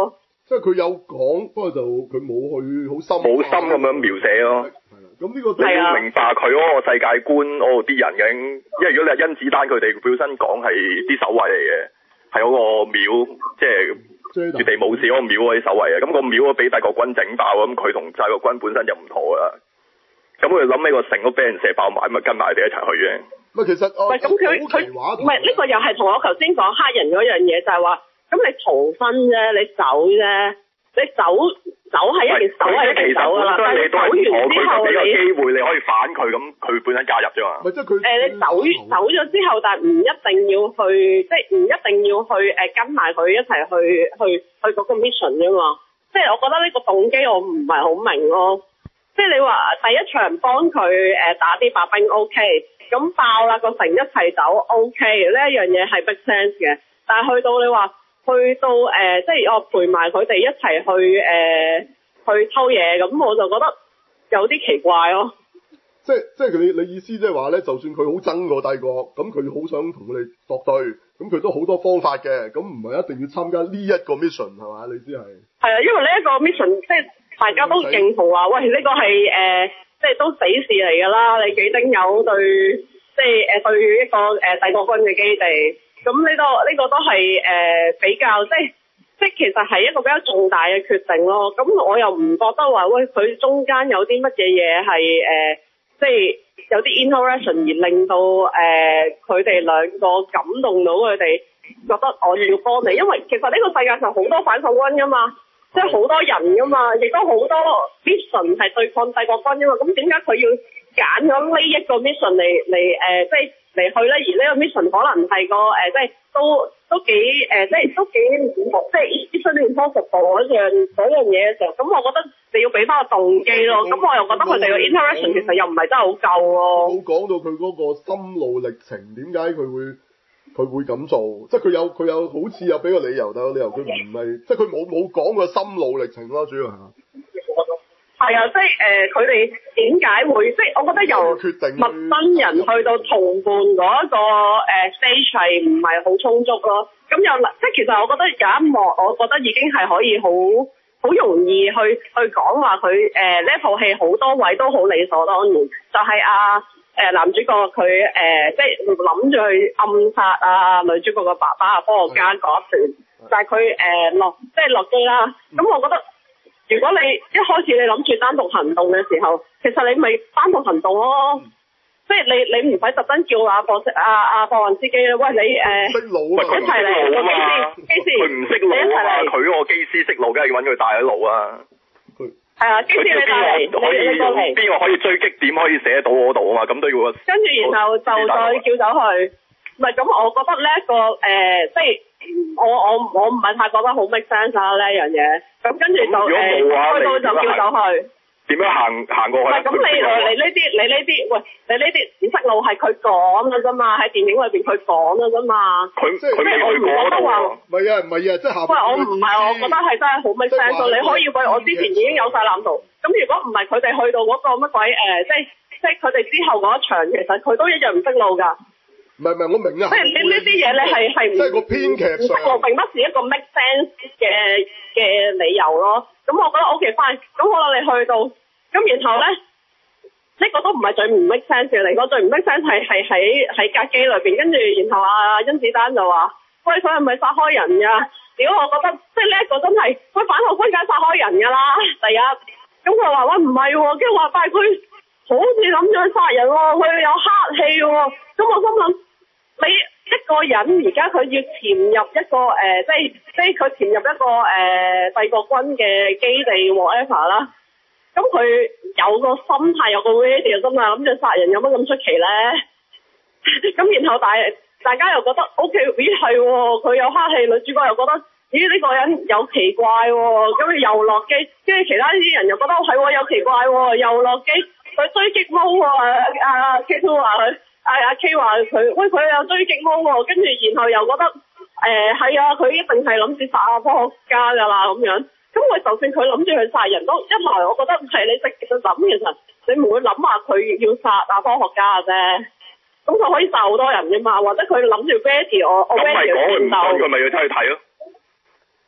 即係佢有講，不過就佢冇去好深， 冇深咁樣描寫咯。 係啦，咁呢個你要明白佢嗰個世界觀，哦啲人嘅，因為如果你係甄子丹佢哋本身講係啲守衛嚟嘅，係嗰個廟，即係絕地武士嗰個廟嗰啲守衛啊，咁、那個廟都俾帝國軍整爆，咁佢同帝國軍本身就唔妥啦。咁佢諗起個城都俾人射爆埋，咪跟埋佢哋一齊去嘅。 唔係其實唔係咁佢佢唔係呢個又係同我頭先講黑人嗰樣嘢，就係話咁你逃生啫，你走啫，你走走係一件走係一件走㗎啦。但係你走完之後，你有機會你可以反佢，咁佢本身加入啫嘛。 唔係即係佢誒，你走走咗之後，但係唔一定要去，即係唔一定要去誒、呃、跟埋佢一齊去去去嗰個 mission 啫嘛。即係我覺得呢個動機我唔係好明咯。即係你話第一場幫佢誒打啲白兵 OK， 咁爆啦個城一齊走 OK， 呢一樣嘢係 make sense 嘅。但係去到你話去到誒、呃，即係我陪埋佢哋一齊去誒、呃、去偷嘢，咁我就覺得有啲奇怪咯。 即係即係你你意思即係話咧，就算佢好憎個帝國，咁佢好想同佢哋作對，咁佢都好多方法嘅，咁唔係一定要參加呢一個 mission 係嘛？你知係？係啊，因為呢一個 mission 即係大家都認同話，喂呢、呢個係誒、呃、即係都死事嚟㗎啦，你幾丁友對即係誒對一個誒、呃、帝國軍嘅基地，咁呢、呢個呢、呢個都係誒、呃、比較即係即係其實係一個比較重大嘅決定咯。咁我又唔覺得話喂佢中間有啲乜嘢嘢係誒。即係有啲 interaction 而令到誒佢哋兩個感動到佢哋覺得我要幫你，因為其實呢個世界上好多反抗軍噶嘛，即係好多人噶嘛，亦都好多 mission 係對抗帝國軍噶嘛，咁點解佢要揀咗呢一個 mission 嚟嚟誒即係嚟去咧？而呢個 mission 可能係個誒、呃、即係都都幾誒、呃、即係都幾即係 mission impossible 嗰樣嗰樣嘢嘅時候，咁我覺得你要俾翻個動機咯。咁我又覺得佢哋個 interaction 其實又唔係真係好夠咯。 冇講到佢嗰個心路歷程，點解佢會佢會咁做？即係佢有佢有好似有俾個理由，但係理由佢唔係，即係佢冇冇講個心路歷程咯，主要係。 係啊，即係誒，佢哋點解會即係？我覺得由陌生人去到同伴嗰一個誒 stage 係唔係好充足咯。咁又即係其實我覺得有一幕，我覺得已經係可以好好容易去去講話佢誒呢一套戲好多位都好理所當然，就係阿誒男主角佢誒、呃、即係諗住去暗殺啊女主角個爸爸啊科學家嗰一段，但係佢誒落即係落機啦。咁我覺得。如果你一開始你諗住單獨行動嘅時候，其實你咪單獨行動咯，嗯、即係你你唔使特登叫阿貨阿阿貨運司機咧，喂你誒，識路啊，一齊嚟個機師，機師，佢唔識路啊嘛，佢個機師識路，梗係要揾佢帶喺路啊。係啊，機師你帶嚟，你你過嚟，邊個可以追擊點可以寫到嗰度啊嘛？咁都要。跟住然後就再叫走去，唔係咁，我覺得呢、這、一個誒、呃，即係。我我我唔係太覺得好 make sense 啊呢樣嘢，咁跟住就誒開到就叫走去。點樣行行過去？唔係咁你你呢啲你呢啲喂你呢啲唔識路係佢講㗎啫嘛，喺電影裏邊佢講㗎啫嘛。佢即係我唔覺得話。唔係啊唔係啊，即係下。喂我唔係我覺得係真係好 make sense，你可以喂我之前已經有晒藍圖，咁如果唔係佢哋去到嗰個乜鬼誒、呃，即係即係佢哋之後嗰一場，其實佢都一樣唔識路㗎。唔係唔係，我明啊。即係你呢啲嘢，你係係唔即係個編劇上，唔並不是一個 make sense 嘅嘅理由咯。咁我覺得 OK fine。咁可能你去到，咁然後咧，呢、這個都唔係最唔 make sense 嘅嚟。個最唔 make sense 係係喺喺架機裏邊，跟住然後阿甄子丹就話：喂，佢係咪殺開人㗎？屌，我覺得即係呢一個真係，佢反抗軍梗係殺開人㗎啦。第一，咁佢話喂唔係喎，跟住話但係佢好似諗住去殺人喎，佢有黑氣喎。咁我心諗。你一個人而家佢要潛入一個誒、呃，即係即係佢潛入一個誒、呃、帝國軍嘅基地 whatever 啦。咁佢有個心態，有個 ready 㗎嘛，諗住殺人有乜咁出奇咧？咁然後大大家又覺得 OK， 咦係喎，佢有黑氣，女主角又覺得咦呢、這個人有奇怪喎、哦，咁又落機，跟住其他啲人又覺得係喎、哦、有奇怪喎、哦，又落機，佢追擊貓喎，阿 K two 話佢。阿阿 K 話佢，喂佢有追擊魔喎，跟住然後又覺得誒係、呃、啊，佢一定係諗住殺阿科學家㗎啦咁樣。咁佢就算佢諗住去殺人都，一來我覺得係你直接諗，其實你唔會諗話佢要殺阿科學家嘅啫。咁佢可以殺好多人㗎嘛，或者佢諗住 ready 我我 ready 去戰鬥。咁咪講佢唔信，佢咪要出去睇咯。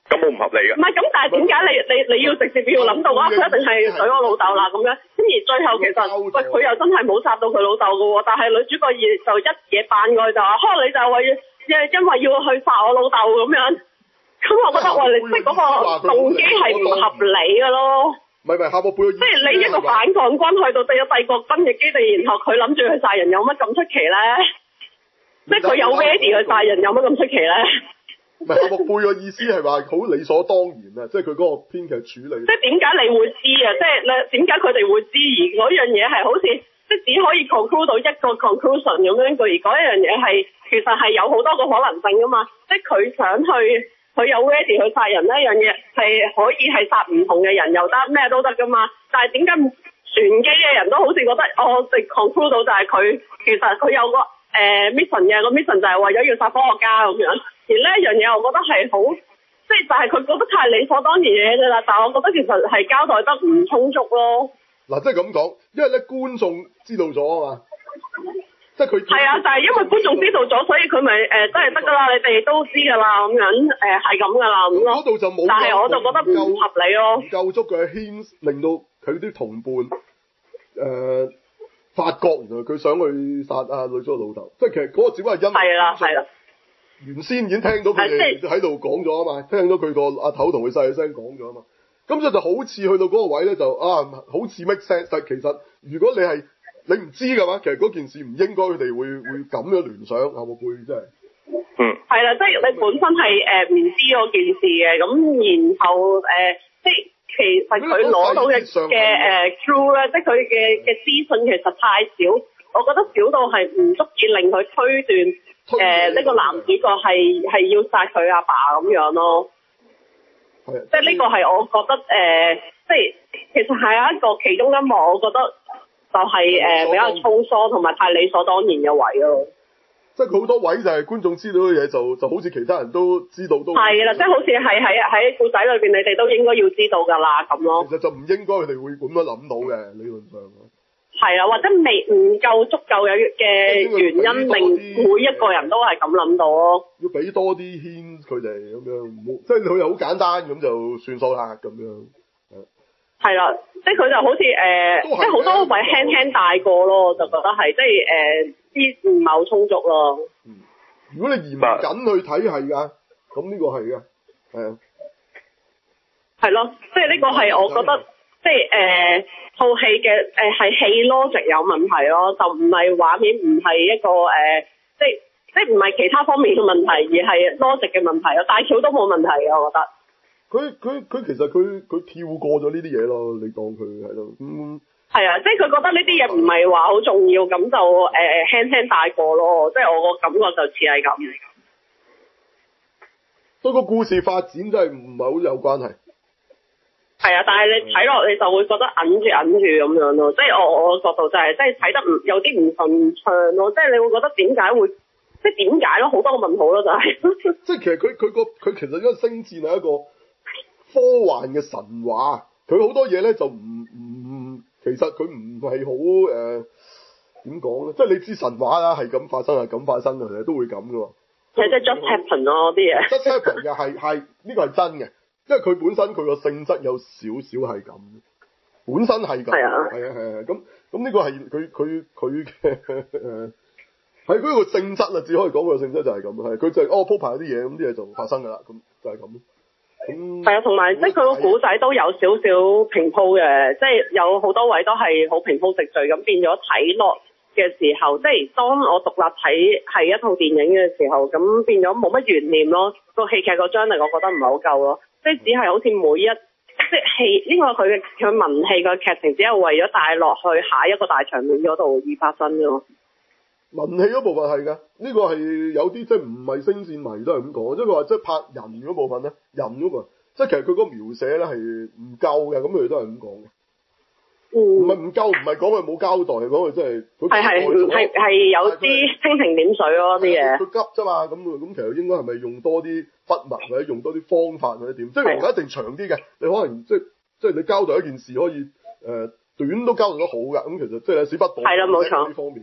咁好唔合理嘅。 唔係咁，但係點解你你你要直接要諗到啊？佢一定係懟我老豆啦咁樣，咁而最後其實喂佢又真係冇殺到佢老豆㗎喎，但係女主角就一嘢扮過去就話，可能你就係為因因為要去殺我老豆咁樣，咁我覺得喂你即係嗰個動機係唔合理㗎咯。 唔係唔係，夏目貝嘅意思即係你一個反抗軍去到第一帝國軍嘅基地，然後佢諗住去殺人，有乜咁出奇咧？即係佢有 ready 去殺人，有乜咁出奇咧？ 唔係夏目貝嘅意思係話好理所當然啊，即係佢嗰個編劇處理。 即係點解你會知啊？即係咧點解佢哋會知而嗰樣嘢係好似即係只可以 conclude 到一個 conclusion 咁樣嘅，而嗰一樣嘢係其實係有好多個可能性噶嘛。即係佢想去佢有 ready 去殺人呢樣嘢係可以係殺唔同嘅人又得咩都得噶嘛。但係點解船機嘅人都好似覺得我哋 conclude 到就係佢其實佢有個誒、呃、mission 嘅個 mission 就係為咗要殺科學家咁樣。而呢一樣嘢，我覺得係好，即係就係佢覺得太理所當然嘅啫啦。但係我覺得其實係交代得唔充足咯。 嗱，即係咁講，因為咧觀眾知道咗啊嘛，即係佢係啊，就係因為觀眾知道咗，所以佢咪誒真係得㗎啦，你哋都知㗎啦，咁樣誒係咁㗎啦咁咯。 嗰度就冇， 但係我就覺得唔合理咯， 唔夠足嘅牽令到佢啲同伴誒、呃、發覺原來佢想去殺阿女主角老豆，即係其實嗰個只不過係因為係啦係啦。 原先已經聽到佢哋喺度講咗啊嘛，聽到佢個阿頭同佢細細聲講咗啊嘛，咁所以就好似去到嗰個位咧就啊，好似 make sense，但其實如果你係你唔知嘅話，其實嗰件事唔應該佢哋會會咁樣聯想，夏目貝真係。 嗯。 係啦，即係你本身係誒唔知嗰件事嘅，咁然後誒、呃、即係其實佢攞到嘅嘅誒 clue 咧，即係佢嘅嘅資訊其實太少，我覺得少到係唔足以令佢推斷。誒，呢、呃這個男主角係係要殺佢阿爸咁樣咯，即係呢個係我覺得誒、呃，即係其實係一個其中一幕，我覺得就係、是、誒、呃、比較粗疏同埋太理所當然嘅位咯。 即係佢好多位就係觀眾知道嘅嘢，就就好似其他人都知道都係啦，即係好似係喺喺故仔裏邊，你哋都應該要知道㗎啦咁咯。 其實就唔應該佢哋會咁樣諗到嘅理論上。 係啊，或者未唔夠足夠嘅嘅原因，令每一個人都係咁諗到咯。 要俾多啲牽佢哋咁樣，即係佢又好簡單咁就算數啦咁樣。 係啦，即係佢就好似誒，呃、即係好多位輕輕帶過咯，就覺得係即係誒啲唔係好充足咯。 嗯，如果你嚴謹去睇係㗎，咁呢個係㗎，係啊。 係咯，即係呢個係我覺得。即係誒套戲嘅誒係戲 logic 有問題咯，就唔係畫面，唔係一個誒、呃，即係即係唔係其他方面嘅問題，而係 logic 嘅問題咯。大橋都冇問題嘅，我覺得。佢佢佢其實佢佢跳過咗呢啲嘢咯，你當佢係咯，嗯。係啊，即係佢覺得呢啲嘢唔係話好重要，咁就誒輕輕帶過咯。即係我個感覺就似係咁。 對個故事發展真係唔係好有關係。 係啊，但係你睇落你就會覺得揞住揞住咁樣咯，即係我我角度就係、是、即係睇得唔有啲唔順暢咯，即係你會覺得點解會即係點解咯，好多個問號咯就係、是。即係其實佢佢個佢其實因為星戰係一個科幻嘅神話，佢好多嘢咧就唔唔其實佢唔係好誒點講咧，即係你知神話啦係咁發生係咁發生嘅，其實都會咁噶喎。其實即係 just happen 咯啲嘢。just happen 嘅係係呢個係真嘅。因為佢本身佢個性質有少少係咁，本身係咁，係啊係啊係啊，咁咁呢個係佢佢佢嘅誒，係佢個性質啊，只可以講佢個性質就係咁，係佢就係、是、哦鋪排啲嘢，咁啲嘢就發生噶啦，咁就係咁。咁係啊，同埋即係佢個古仔都有少少平鋪嘅，即係有好多位都係好平鋪直敘咁，變咗睇落嘅時候，即係當我獨立睇係一套電影嘅時候，咁變咗冇乜懸念咯，個戲劇個張力我覺得唔係好夠咯。即係只係好似每一即係戲，呢個佢嘅佢文戲個劇情只係為咗帶落去下一個大場面嗰度而發生嘅咯。文戲嗰部分係㗎，呢、這個係有啲即係唔係星戰迷都係咁講，即係佢話即係拍人嗰部分咧，人嗰部分，即係其實佢嗰個描寫咧係唔夠嘅，咁佢哋都係咁講嘅。唔係唔夠，唔係講佢冇交代，係講佢真係係係係係有啲蜻蜓點水咯啲嘢。佢急啫嘛，咁咁其實應該係咪用多啲筆墨或者用多啲方法或者點？即係唔一定長啲嘅，你可能即係即係你交代一件事可以誒、呃、短都交代得好㗎。咁其實即係有時不斷係啦，冇錯呢方面嘅。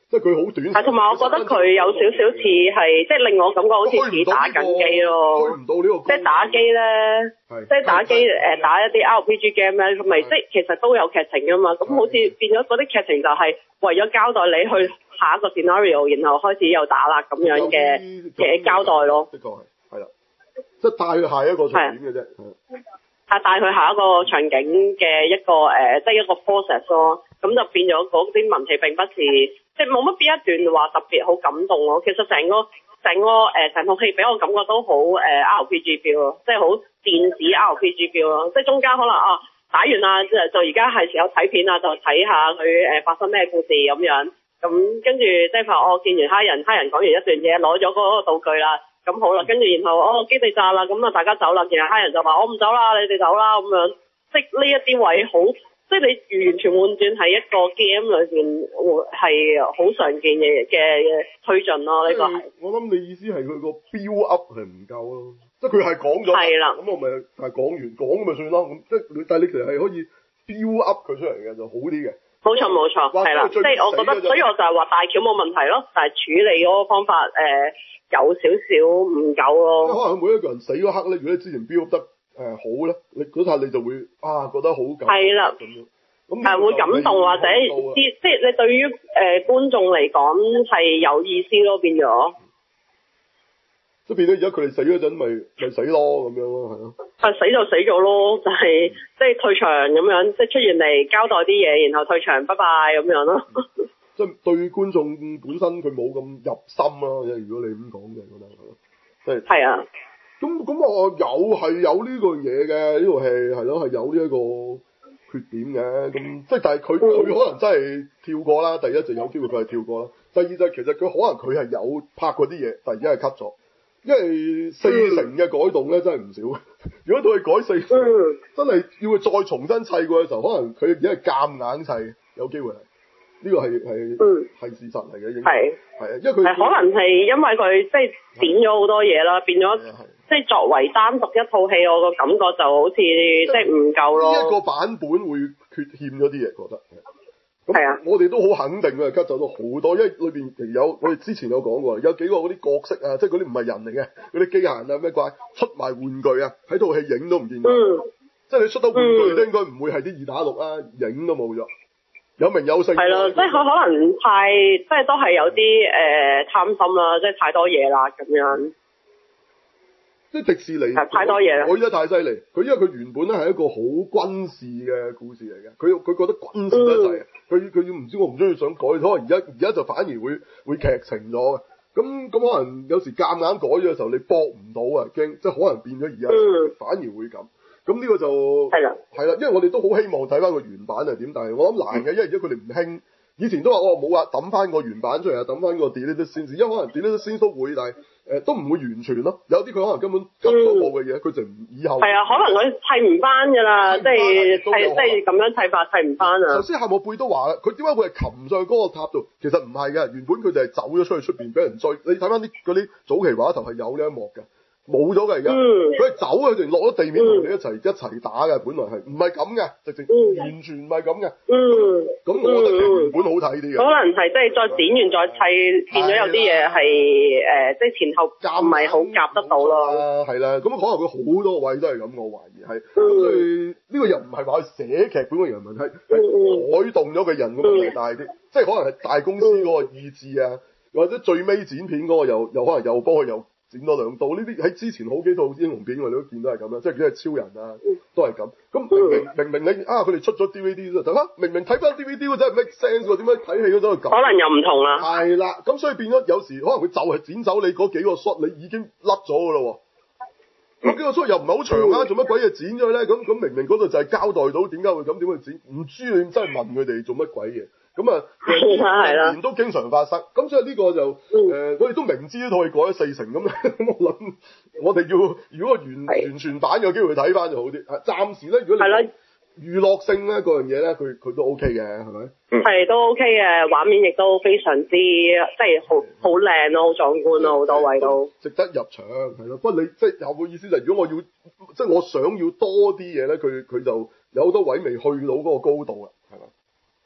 即係佢好短。 係，同埋我覺得佢有少少似係，即係令我感覺好似似打緊機咯。 推唔到呢個。 即係打機咧，即係打機誒打一啲 R P G game 咧，咁咪即係其實都有劇情㗎嘛。咁好似變咗嗰啲劇情就係為咗交代你去下一個 scenario，然後開始又打啦咁樣嘅嘅交代咯。 的確係，係啦，即係帶佢下一個場景嘅啫。 係帶佢下一個場景嘅一個誒、呃，即係一個 process 咯。咁就變咗嗰啲文戲並不是，即係冇乜邊一段話特別好感動咯。其實成個成個誒成套戲俾我感覺都好誒、呃、R P G feel 咯，即係好電子 R P G feel 咯。即係中間可能啊打完啦，就就而家係時候睇片啦，就睇下佢誒發生咩故事咁樣。咁跟住即係話我見完黑人，黑人講完一段嘢，攞咗嗰個道具啦。咁好啦，跟住然後哦基地炸啦，咁啊大家走啦，然後黑人就話我唔走啦，你哋走啦咁樣。即係呢一啲位好。即係你完全換轉喺一個 game 裏邊，係好常見嘅嘅推進咯。呢個係我諗你意思係佢個 build up 係唔夠咯，即係佢係講咗，係啦，咁我咪係講完講咁咪算咯。咁即係但係你其實係可以 build up 佢出嚟嘅就好啲嘅。 冇錯冇錯，係啦，即係我覺得，所以我就係話大橋冇問題咯，但係處理嗰個方法誒、呃、有少少唔夠咯。 即係可能每一個人死嗰刻咧，如果你之前 build 得。誒、呃、好咧，你嗰下你就會啊覺得好感，係啦，咁樣，咁係會感動或者啲，即係你對於誒、呃、觀眾嚟講係有意思咯，變咗，即係變咗而家佢哋死嗰陣，咪咪死咯咁樣咯，係咯，係死就死咗咯，就係即係退場咁樣，即係出現嚟交代啲嘢，然後退場，拜拜咁樣咯。即係對觀眾本身佢冇咁入心咯，即係如果你咁講嘅，覺得係咯，即係係啊。咁咁我有係有呢個嘢嘅，呢套戲係咯，係有呢一個缺點嘅，咁即係但係佢佢可能真係跳過啦。第一就有機會佢係跳過啦，第二就係其實佢可能佢係有拍過啲嘢，但係而家係 cut 咗，因為四成嘅改動咧真係唔少。如果套戲改四成，真係要佢再重新砌過嘅時候，可能佢而家係夾硬砌，有機會係。呢、這個係係係事實嚟嘅，應該係係啊，因為佢可能係因為佢即係剪咗好多嘢啦，變咗即係作為單獨一套戲，我個感覺就好似即係唔夠咯。呢一個版本會缺欠咗啲嘢，覺得係啊。我哋都好肯定佢係 cut 走咗好多，因為裏邊其實有我哋之前有講過，有幾個嗰啲角色啊，即係嗰啲唔係人嚟嘅嗰啲機械人啊咩怪出埋玩具啊，喺套戲影都唔見到。嗯、即係你出得玩具都應該唔會係啲二打六啊，影都冇咗。有名有姓係咯，即係佢可能太即係都係有啲誒貪心啦，即係太多嘢啦咁樣。即係迪士尼係太多嘢啦，改得太犀利。佢因為佢原本咧係一個好軍事嘅故事嚟嘅，佢佢覺得軍事得滯，佢佢要唔知我唔中意想改，可能而家而家就反而會會劇情咗嘅。咁咁可能有時夾硬，硬改咗嘅時候，你搏唔到啊，驚即係可能變咗而家反而會咁。咁呢個就係啦，係啦，因為我哋都好希望睇翻個原版係點，但係我諗難嘅，因為而家佢哋唔興，以前都話哦冇啊，抌翻個原版出嚟啊，抌翻個 deleted scenes，因為可能 deleted scenes都會，但係誒、呃、都唔會完全咯，有啲佢可能根本急到冇嘅嘢，佢、嗯、就唔以後係啊，可能佢砌唔翻㗎啦，即係砌即係咁樣砌法砌唔翻啊。頭先夏慕貝都話啦，佢點解會係擒上去嗰個塔度？其實唔係嘅，原本佢就係走咗出去出邊俾人追。你睇翻啲嗰啲早期畫頭係有呢一幕嘅。冇咗嘅而家，佢係、嗯、走佢哋落咗地面同你一齊、嗯、一齊打嘅，本來係唔係咁嘅，直情、嗯、完全唔係咁嘅。嗯，咁我覺得原本好睇啲嘅。可能係即係再剪完再砌，變咗有啲嘢係誒，即係前後夾唔係好夾得到咯。係啦，咁可能佢好多位都係咁，我懷疑係。咁所以呢個又唔係話佢寫劇本嘅人問題，係、嗯、改動咗嘅人嘅問題大啲，即係可能係大公司嗰個意志啊，或者最尾剪片嗰個又又可能又幫佢又。剪多兩刀，呢啲喺之前好幾套英雄片我哋都見到係咁啦，即係幾係超人啊，都係咁。咁明明明明你啊，佢哋出咗 D V D 啫，嚇明明睇翻 D V D 嗰陣 make sense 喎，點解睇戲嗰陣咁？可能又唔同啦。係啦，咁所以變咗有時可能佢就係剪走你嗰幾個 shot，你已經甩咗㗎咯喎。嗰幾個 shot 又唔係好長啊，做乜鬼嘢剪咗佢咧？咁咁明明嗰度就係交代到點解會咁，點去剪？唔知你真係問佢哋做乜鬼嘢？咁啊，年年都經常發生，咁所以呢個就誒、呃，我哋都明知呢套戲改咗四成咁，咁我諗我哋要如果完完全版有機會睇翻就好啲。啊，暫時咧，如果你娛樂性咧嗰樣嘢咧，佢佢都 OK 嘅，係咪？係都 OK 嘅，畫面亦都非常之即係好好靚咯，好壯觀咯，好多位都值得入場，係咯。不過你即係有個意思就係，如果我要即係我想要多啲嘢咧，佢佢就有好多位未去到嗰個高度啦，係咪？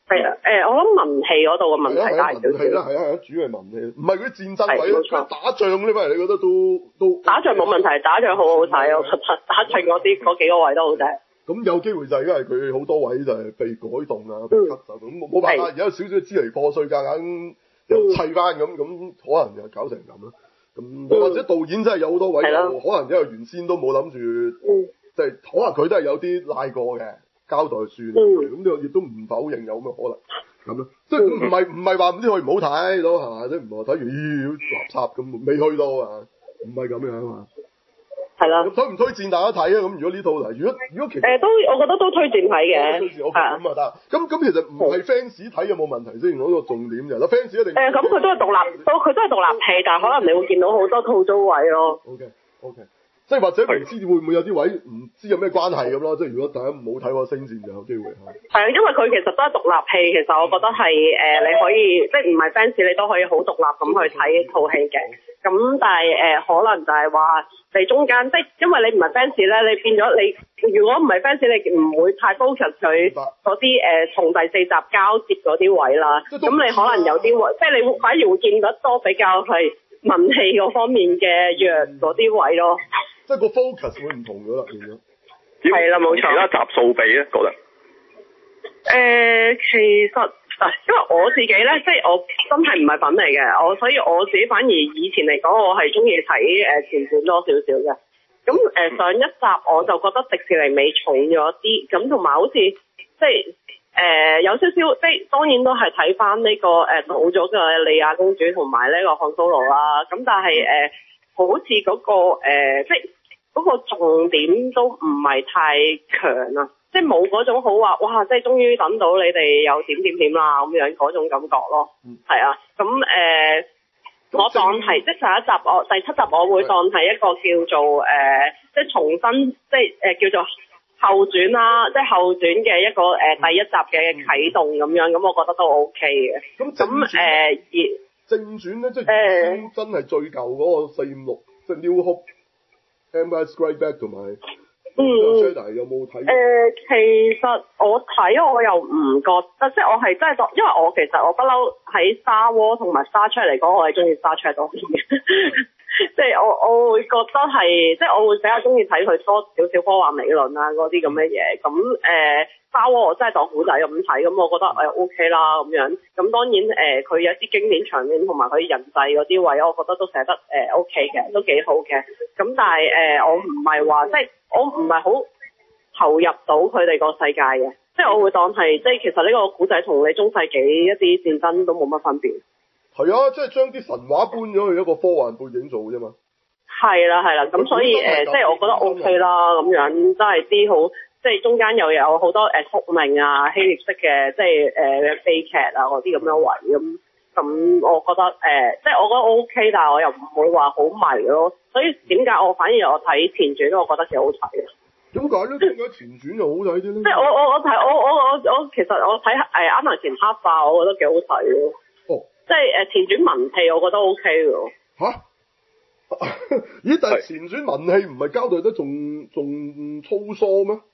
係啊，誒，我諗文戲嗰度嘅問題大少少。 係啦係啊係啊，主要係文戲，唔係嗰啲戰爭位， 冇錯打仗嗰啲位，你覺得都都打仗冇問題，打仗好好睇，我覺得打仗嗰啲嗰幾個位都好正。 咁有機會就係因為佢好多位就係被改動啊，被 cut 走咁，冇冇辦法，而家有少少支離破碎，夾硬又砌翻咁，咁可能就搞成咁啦。咁或者導演真係有好多位，可能因為原先都冇諗住，即係可能佢都係有啲賴過嘅，交代算。咁呢個亦都唔否認有咁嘅可能。咁咯，即係唔係唔係話唔知去唔好睇到係嘛？即係唔係話睇完咦垃圾咁，未去到啊？唔係咁樣啊嘛。係啦。咁推唔推薦大家睇啊？咁如果呢套嚟，如果如果其實誒都，我覺得都推薦睇嘅。 推薦 OK 咁啊得。咁咁其實唔係 fans 睇有冇問題先？嗰個重點就係啦，fans 一定誒咁佢都係獨立，都佢都係獨立戲，但係可能你會見到好多套租位咯。 OK OK。即係或者唔知會唔會有啲位唔知有咩關係咁咯？即係如果大家冇睇過星戰就有機會嚇。 係啊，因為佢其實都係獨立戲，其實我覺得係誒、呃、你可以即係唔係 fans 你都可以好獨立咁去睇套戲嘅。咁但係誒、呃、可能就係話你中間即係因為你唔係 fans 咧，你變咗你如果唔係 fans 你唔會太 focus 佢嗰啲誒同第四集交接嗰啲位啦。咁你可能有啲位，即係你會反而會見得多比較係文戲嗰方面嘅弱嗰啲位咯。 即係個 focus 會唔同咗啦，變咗。 係啦，冇錯。 其他集數比咧，覺得。 誒、呃，其實因為我自己咧，即係我真係唔係粉嚟嘅，我所以我自己反而以前嚟講，我係中意睇誒前傳多少少嘅。咁誒、呃、上一集我就覺得迪士尼味重咗啲，咁同埋好似即係誒、呃、有少少，即係當然都係睇翻呢個誒老咗嘅莉亞公主同埋呢個漢蘇羅啦。咁但係誒、呃、好似嗰、那個誒、呃、即係嗰個重點都唔係太強啊。即係冇嗰種好話，哇！即係終於等到你哋有點點點啦咁樣嗰種感覺咯。嗯。係啊，咁誒、呃，我當係即係上一集我第七集我會當係一個叫做誒、呃，即係重新即係誒、呃、叫做後傳啦，即係後傳嘅一個誒、呃、第一集嘅啟動咁樣，咁、嗯、我覺得都 OK 嘅。咁咁誒而正傳咧，即係誒真係最舊嗰個四五六，即係 New Hope、Empire Strikes Back 同埋。嗯，有冇睇？誒、 呃，其實我睇我又唔覺得，即係我係真係當，因為我其實我不嬲喺 Star Wars 同埋 Star Trek 嚟講，我係中意 Star Trek 多啲嘅。即係我我會覺得係，即係我會比較中意睇佢多少少科幻理論啊嗰啲咁嘅嘢。咁誒、呃、Star Wars 我真係當古仔咁睇，咁我覺得誒 OK 啦咁樣。咁當然誒佢、呃、有啲經典場面同埋佢人際嗰啲位，我覺得都寫得誒、呃、OK 嘅，都幾好嘅。咁但係誒、呃、我唔係話即係我唔係好投入到佢哋個世界嘅，即係我會當係即係其實呢個古仔同你中世紀一啲戰爭都冇乜分別。 係啊，即係將啲神話搬咗去一個科幻背景做啫嘛。 係啦係啦，咁所以誒、呃，即係我覺得 OK 啦，咁樣真係啲好，即係中間又有好多誒宿命啊、希臘式嘅，即係誒、呃、悲劇啊嗰啲咁樣位咁，咁我覺得誒、呃，即係我覺得 OK，但係我又唔會話好迷咯。所以點解我反而我睇前傳，我覺得幾好睇嘅。 點解咧？點解前傳又好睇啲咧？ 即係我我我睇我我我我其實我睇誒啱啱前黑化，我覺得幾好睇咯。哦。即係誒前傳文戲，我覺得 OK 嘅。吓、啊？ 咦？但係前傳文戲唔係交代得仲仲粗疏咩？誒、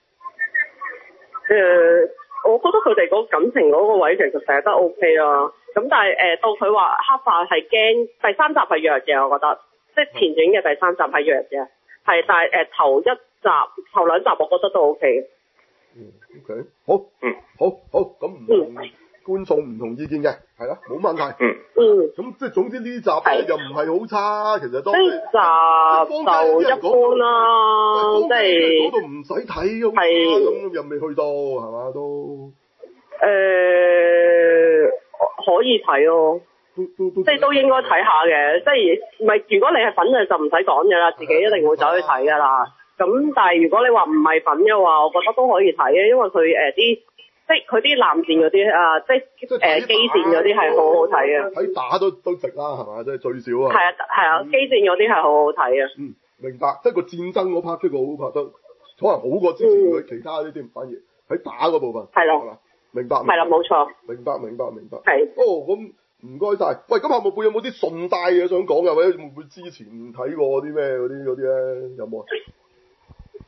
呃，我覺得佢哋嗰感情嗰個位其實寫得 OK 啊。咁但係誒、呃、到佢話黑化係驚第三集係弱嘅，我覺得即係前傳嘅第三集係弱嘅，係但係誒、呃、頭一集頭兩集我覺得都 OK 嘅。 嗯 OK 好嗯好好咁唔同觀眾唔同意見嘅係啦，冇問題。嗯嗯咁即係總之呢集咧又唔係好差，其實都呢集就一般啦，即係嗰度唔使睇咁咁又未去到係嘛都誒、呃、可以睇咯，都都都即係都應該睇下嘅，即係唔係如果你係粉嘅就唔使講嘅啦，自己一定會走去睇噶啦。咁但係如果你話唔係粉嘅話，我覺得都可以睇嘅，因為佢誒啲即係佢啲艦戰嗰啲啊，即係誒機戰嗰啲係好好睇嘅。睇打都都值啦，係嘛？即係最少啊。 係啊係啊，機戰嗰啲係好好睇嘅。 嗯，明白。即係個戰爭嗰 part 即係好拍得，可能好過之前佢其他呢啲，反而喺打嗰部分。係咯。係嘛？明白。係啦，冇錯。明白明白明白。係。哦，咁唔該晒。喂，咁夏目貝有冇啲順帶嘢想講㗎？或者會唔會之前睇過啲咩嗰啲嗰啲咧？有冇啊？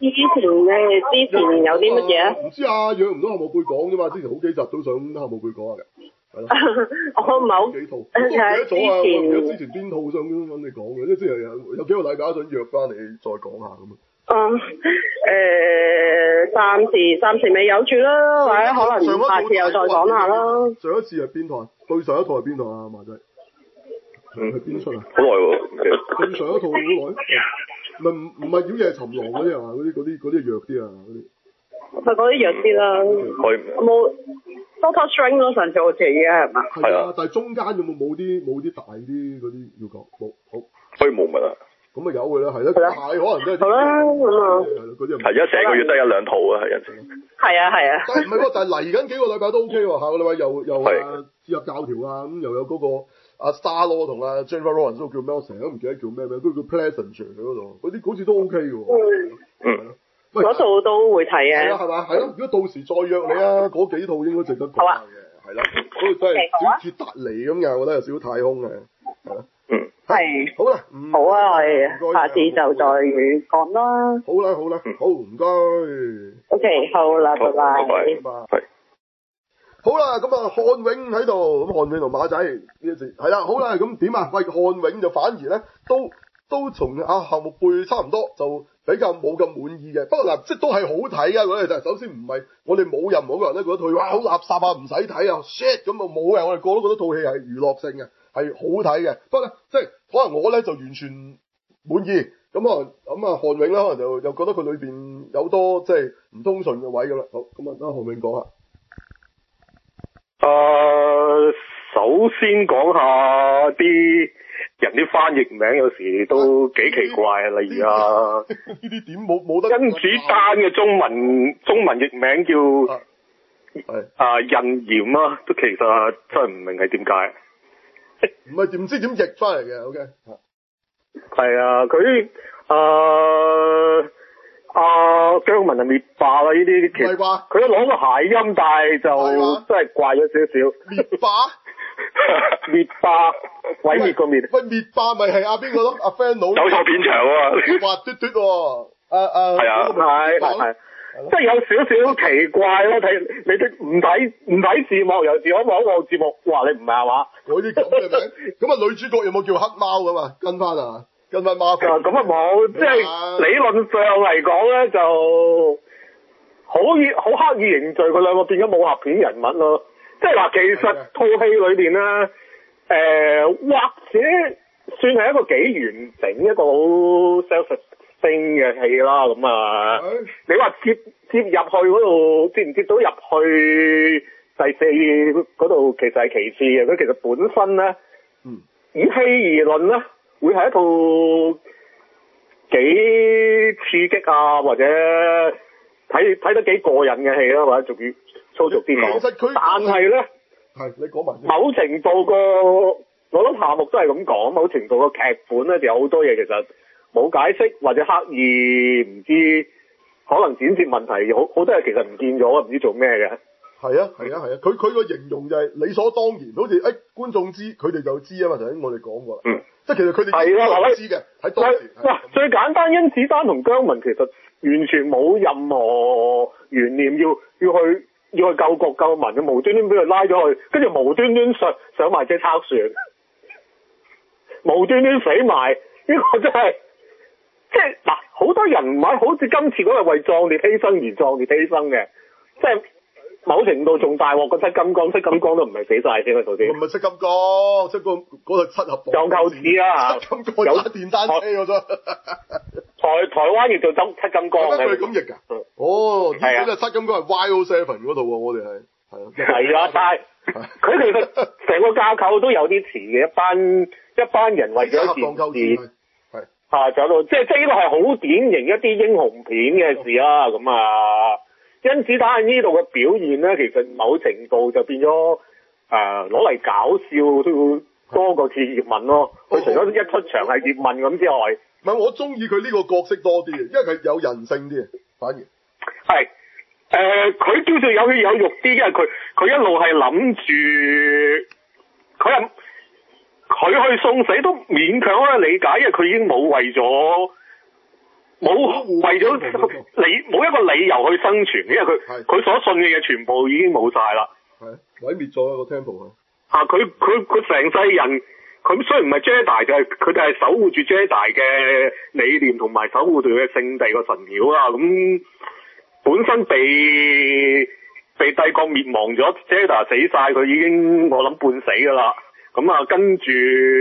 之前嘅之前有啲乜嘢啊？ 唔知啊，約唔到夏慕貝講啫嘛。之前好幾集都想夏慕貝講下嘅，係咯。 我唔係好幾套，我誒都唔記得咗啊！我唔記得之前之前邊套想揾你講嘅，即係之前有有幾個禮拜想約翻你再講下咁啊。 嗯，誒、呃，暫時暫時未有住啦，或者可能下次又再講下啦。 上一次係邊台？對上一套係邊台啊？馬仔，係邊出啊？ 好耐喎， 對上一套好耐，唔係唔係妖夜尋狼嗰啲啊？嗰啲嗰啲嗰啲弱啲啊？嗰啲係嗰啲弱啲啦。 可以冇 Doctor Strange 咯，上次好似嘅係嘛？ 係啊，但係中間有冇冇啲冇啲大啲嗰啲要講？冇，好， 可以冇乜啊。 咁啊有嘅啦，係啦，大可能都係好啦，咁啊， 嗰啲係而家成個月得一兩套啊，係有時。 係啊係啊。 但係唔係喎，但係嚟緊幾個禮拜都 OK 喎，下個禮拜又又啊切入教條啊，咁又有嗰個阿 Star Lord 同阿 Jennifer Lawrence 嗰個叫咩？我成日都唔記得叫咩名，都叫 Pleasant 嗰度，嗰啲好似都 OK 嘅喎。 嗯。 喂， 嗰度都會睇嘅。 係啊，係嘛？係咯，如果到時再約你啊，嗰幾套應該值得講下嘅，係啦，嗰度真係小鐵達尼咁嘅，我覺得有少少太空嘅，係咯。 嗯。 係。 好啦， 好啊，我哋下次就再講啦。 好啦，好啦，好唔該。 OK，好啦，拜拜。 拜拜。好啦，咁啊，漢永喺度，咁漢永同馬仔呢一節係啦，好啦，咁點啊？喂，漢永就反而咧都都同阿夏慕貝差唔多，就比較冇咁滿意嘅。不過嗱，即係都係好睇啊！嗰啲就係首先唔係我哋冇任何個人咧覺得套哇好垃圾啊，唔使睇啊 shit 咁啊冇嘅，我哋個個都覺得套戲係娛樂性嘅，係好睇嘅。不過咧，即係可能我咧就完全滿意，咁啊咁啊漢永啦，可能就又覺得佢裏邊有多即係唔通順嘅位咁啦。好，咁啊等漢永講下。 誒、uh, 首先講下啲人啲翻譯名有時都幾奇怪啊，例如啊， 呢啲點冇冇得甄子丹嘅中文中文譯名叫係啊印嚴啊，都其實真係唔明係點解， 唔係唔知點譯翻嚟嘅，OK 係啊，佢誒啊姜文係滅霸啦，呢啲其實佢一攞個諧音，但係就真係怪咗少少。 滅霸， 滅霸，毀滅個滅。 喂，滅霸咪係阿邊個咯？阿 friend 佬走錯片場啊！ 滑嘟嘟喎，啊啊， 係啊，係係係，即係有少少奇怪咯。睇你哋唔睇唔睇字幕，有時我望一望字幕，哇！你唔係嘛？ 嗰啲咁嘅名，咁啊女主角有冇叫黑貓咁啊？跟翻啊？跟翻貓。 咁啊冇，即係理論上嚟講咧，就好意好刻意凝聚佢兩個變咗武俠片人物咯。即係嗱，其實套戲裏邊咧，誒、呃、或者算係一個幾完整一個好 self-sustaining 嘅戲啦。咁啊，你話接接入去嗰度，接唔接到入去第四嗰度，其實係其次嘅。佢其實本身咧， 嗯， 以戲而論咧，會係一套幾刺激啊，或者睇睇得幾過癮嘅戲啦，或者仲要粗俗啲講。但係咧， 係你講埋。某程度個，我諗夏目都係咁講，某程度個劇本咧就有好多嘢其實冇解釋，或者刻意唔知，可能剪接問題，好好多嘢其實唔見咗，唔知做咩嘅。 係啊係啊係啊，佢佢個形容就係理所當然，好似誒、哎、觀眾知，佢哋就知啊嘛。頭先我哋講過啦，嗯，即係其實佢哋係啦，我知嘅喺當時。 哇，最簡單，甄子丹同姜文其實完全冇任何懸念，要要去要去救國救民嘅，無端端俾佢拉咗去，跟住無端端上上埋隻賊船，無端端死埋，呢、這個真係即係嗱，好多人唔係好似今次嗰個為壯烈犧牲而壯烈犧牲嘅，即係。某程度仲大鑊過七金剛，七金剛都唔係死晒先嗰度先。唔係七金剛，即係嗰嗰個七合部。有夠似啊！七金剛有電單車嗰啫。台台灣亦做七七金剛。佢係咁譯㗎。哦，係啊。七金剛係 Y O Seven 嗰度喎，我哋係係啊。係啊，但係佢其實成個架構都有啲似嘅，一班一班人為咗一件事。係。啊，走到即係即係呢個係好典型一啲英雄片嘅事啦，咁啊。甄子丹喺呢度嘅表現咧，其實某程度就變咗誒攞嚟搞笑都要多過似葉問咯。佢、哦、除咗一出場係葉問咁之外，唔係我中意佢呢個角色多啲嘅，因為佢有人性啲，反而係誒佢叫做有血有肉啲，因為佢佢一路係諗住佢係佢去送死都勉強可以理解，因為佢已經冇為咗冇為咗理冇一個理由去生存，因為佢佢所信嘅嘢全部已經冇晒啦。 係毀滅咗個 temple 啊！ 啊！佢佢佢成世人，佢雖然唔係 Jedi，就係佢哋係守護住 Jedi 嘅理念同埋守護住佢嘅聖地個神廟啦。咁本身被被帝國滅亡咗 ，Jedi 死晒，佢已經我諗半死噶啦。咁啊，跟住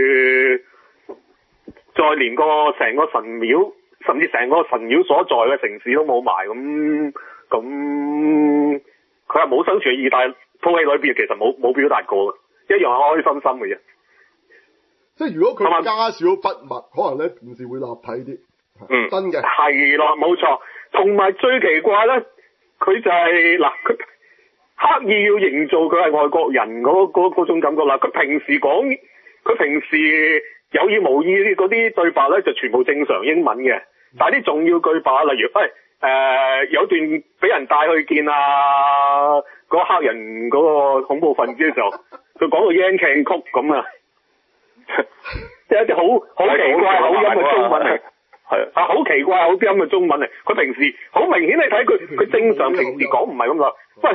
再連個成個神廟，甚至成個神廟所在嘅城市都冇埋，咁咁佢係冇生存意義，但係套戲裏邊其實冇冇表達過嘅。一樣係開開心心嘅啫， 即係如果佢加少筆墨，可能咧件事會立體啲。 嗯， 真嘅係啦，冇錯。同埋最奇怪咧，佢就係、是、嗱，佢刻意要營造佢係外國人嗰嗰嗰種感覺啦。佢平時講，佢平時有意無意嗰啲對白咧，就全部正常英文嘅。但係啲重要句白，例如喂誒、呃、有段俾人帶去見啊嗰黑人嗰個恐怖分子嘅時候。佢講到 Yan Can 曲咁啊，即係一啲好好奇怪口音嘅中文嚟，係啊，好奇怪口音嘅中文嚟。佢平時好明顯你睇佢，佢正常平時講唔係咁講。喂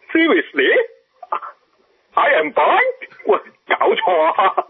，Seriously，I am blind？ 喂，搞錯啊！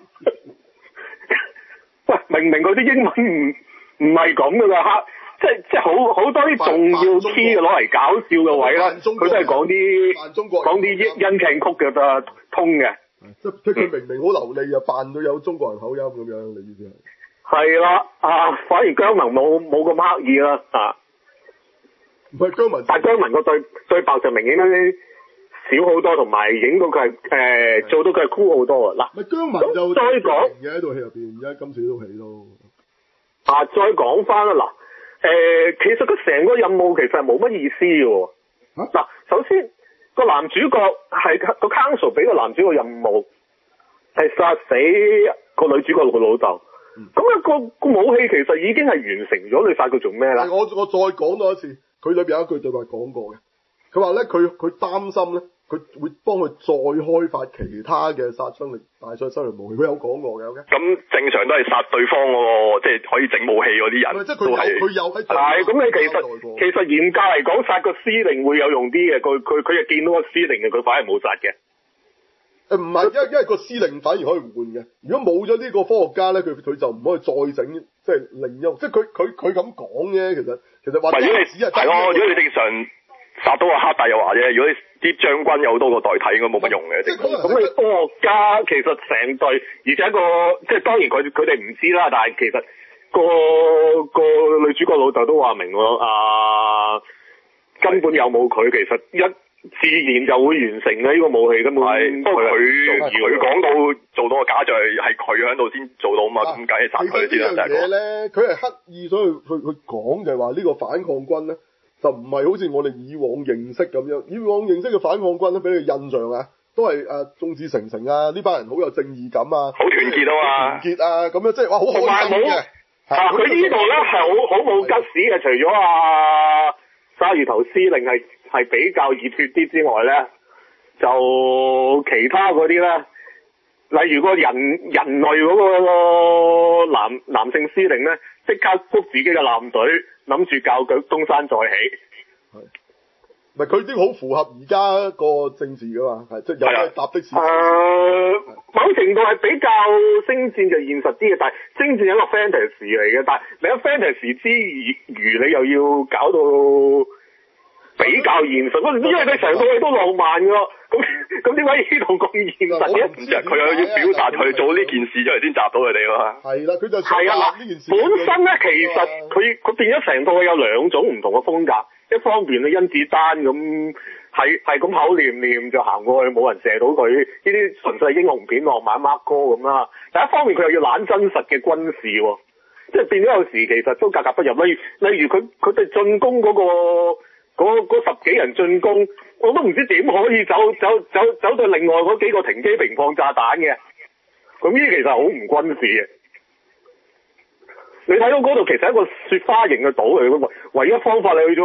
喂，明明佢啲英文唔唔係咁噶啦，即係即係好好多啲重要 key 攞嚟搞笑嘅位啦，佢都係講啲講啲 Yan Can 曲嘅咋。通嘅， 即即佢明明好流利又扮到有中國人口音咁樣，你意思係？ 係啦，啊，反而姜文冇冇咁刻意啦，啊， 唔係姜文， 但係姜文個對對白就明顯咧少好多，同埋影到佢係誒做到佢係酷好多啊！嗱， 咪姜文就再講嘅喺套戲入邊，而家今次都戲咯。 啊，再講翻啦，嗱，誒、呃，其實佢成個任務其實係冇乜意思嘅喎。嗱、啊，首先。個男主角係個 council 俾個男主角任務係殺死個女主角個老豆，咁、嗯、啊、個個武器其實已經係完成咗，你殺佢做咩咧？ 我我再講多一次，佢裏邊有一句對白講過嘅，佢話咧佢佢擔心咧，佢會幫佢再開發其他嘅殺傷力大殺傷力武器，佢有講過嘅。咁、okay? 正常都係殺對方喎，即係可以整武器嗰啲人， 即係佢有佢有喺係咁，你其實其實嚴格嚟講，殺個司令會有用啲嘅。佢佢佢又見到個司令嘅，佢反而冇殺嘅。 誒唔係，因為因為個司令反而可以換嘅。如果冇咗呢個科學家咧，佢佢就唔可以再整，即係另一，即係佢佢佢咁講嘅。其實其實或者如果你係咯，如果你正常殺到個黑帝又話啫，如果啲將軍有好多個代替，應該冇乜用嘅。 咁你科學家其實成隊，而且一個即係當然佢佢哋唔知啦，但係其實個個女主角老豆都話明喎，啊根本有冇佢，其實一自然就會完成嘅呢個武器根本。係，不過佢佢講到做到個假象係佢喺度先做到嘛，咁梗係殺佢先啦。 呢樣嘢咧，佢係刻意所以去去講就係話呢個反抗軍咧。就唔係好似我哋以往認識咁樣，以往認識嘅反抗軍咧，俾你印象啊，都係誒眾志成城啊，呢班人好有正義感啊， 好團結啊嘛， 團結啊，咁樣即係哇好開心嘅。 啊，佢呢度咧係好好冇吉屎嘅，除咗啊鯊魚頭司令係係比較熱血啲之外咧，就其他嗰啲咧，例如個人人類嗰個男男性司令咧，即刻捉自己嘅艦隊。諗住教佢東山再起， 係，唔係佢啲好符合而家個政治噶嘛，係即係有咩搭的士。誒、 呃，某程度係比較星戰就現實啲嘅，但係星戰係一個 fantasy 嚟嘅，但係你喺 fantasy 之餘，你又要搞到比較現實，因為佢成套戲都浪漫噶，咁咁點解呢度咁現實嘅？ 唔知佢又要表達佢做呢件事出嚟先砸到佢哋嘛？ 係啦，佢就係啊嗱，本身咧其實佢佢變咗成套戲有兩種唔同嘅風格，一方面咧甄子丹咁係係咁口念念就行過去，冇人射到佢，呢啲純粹係英雄片浪漫 Mark 哥咁啦。但一方面佢又要懶真實嘅軍事喎，即係變咗有時其實都格格不入。例如例如佢佢哋進攻嗰個。嗰十幾人進攻，我都唔知點可以走走走走到另外嗰幾個停機坪放炸彈嘅，咁呢啲其實好唔軍事嘅。你睇到嗰度其實係一個雪花型嘅島嚟嘅，唯一方法你去到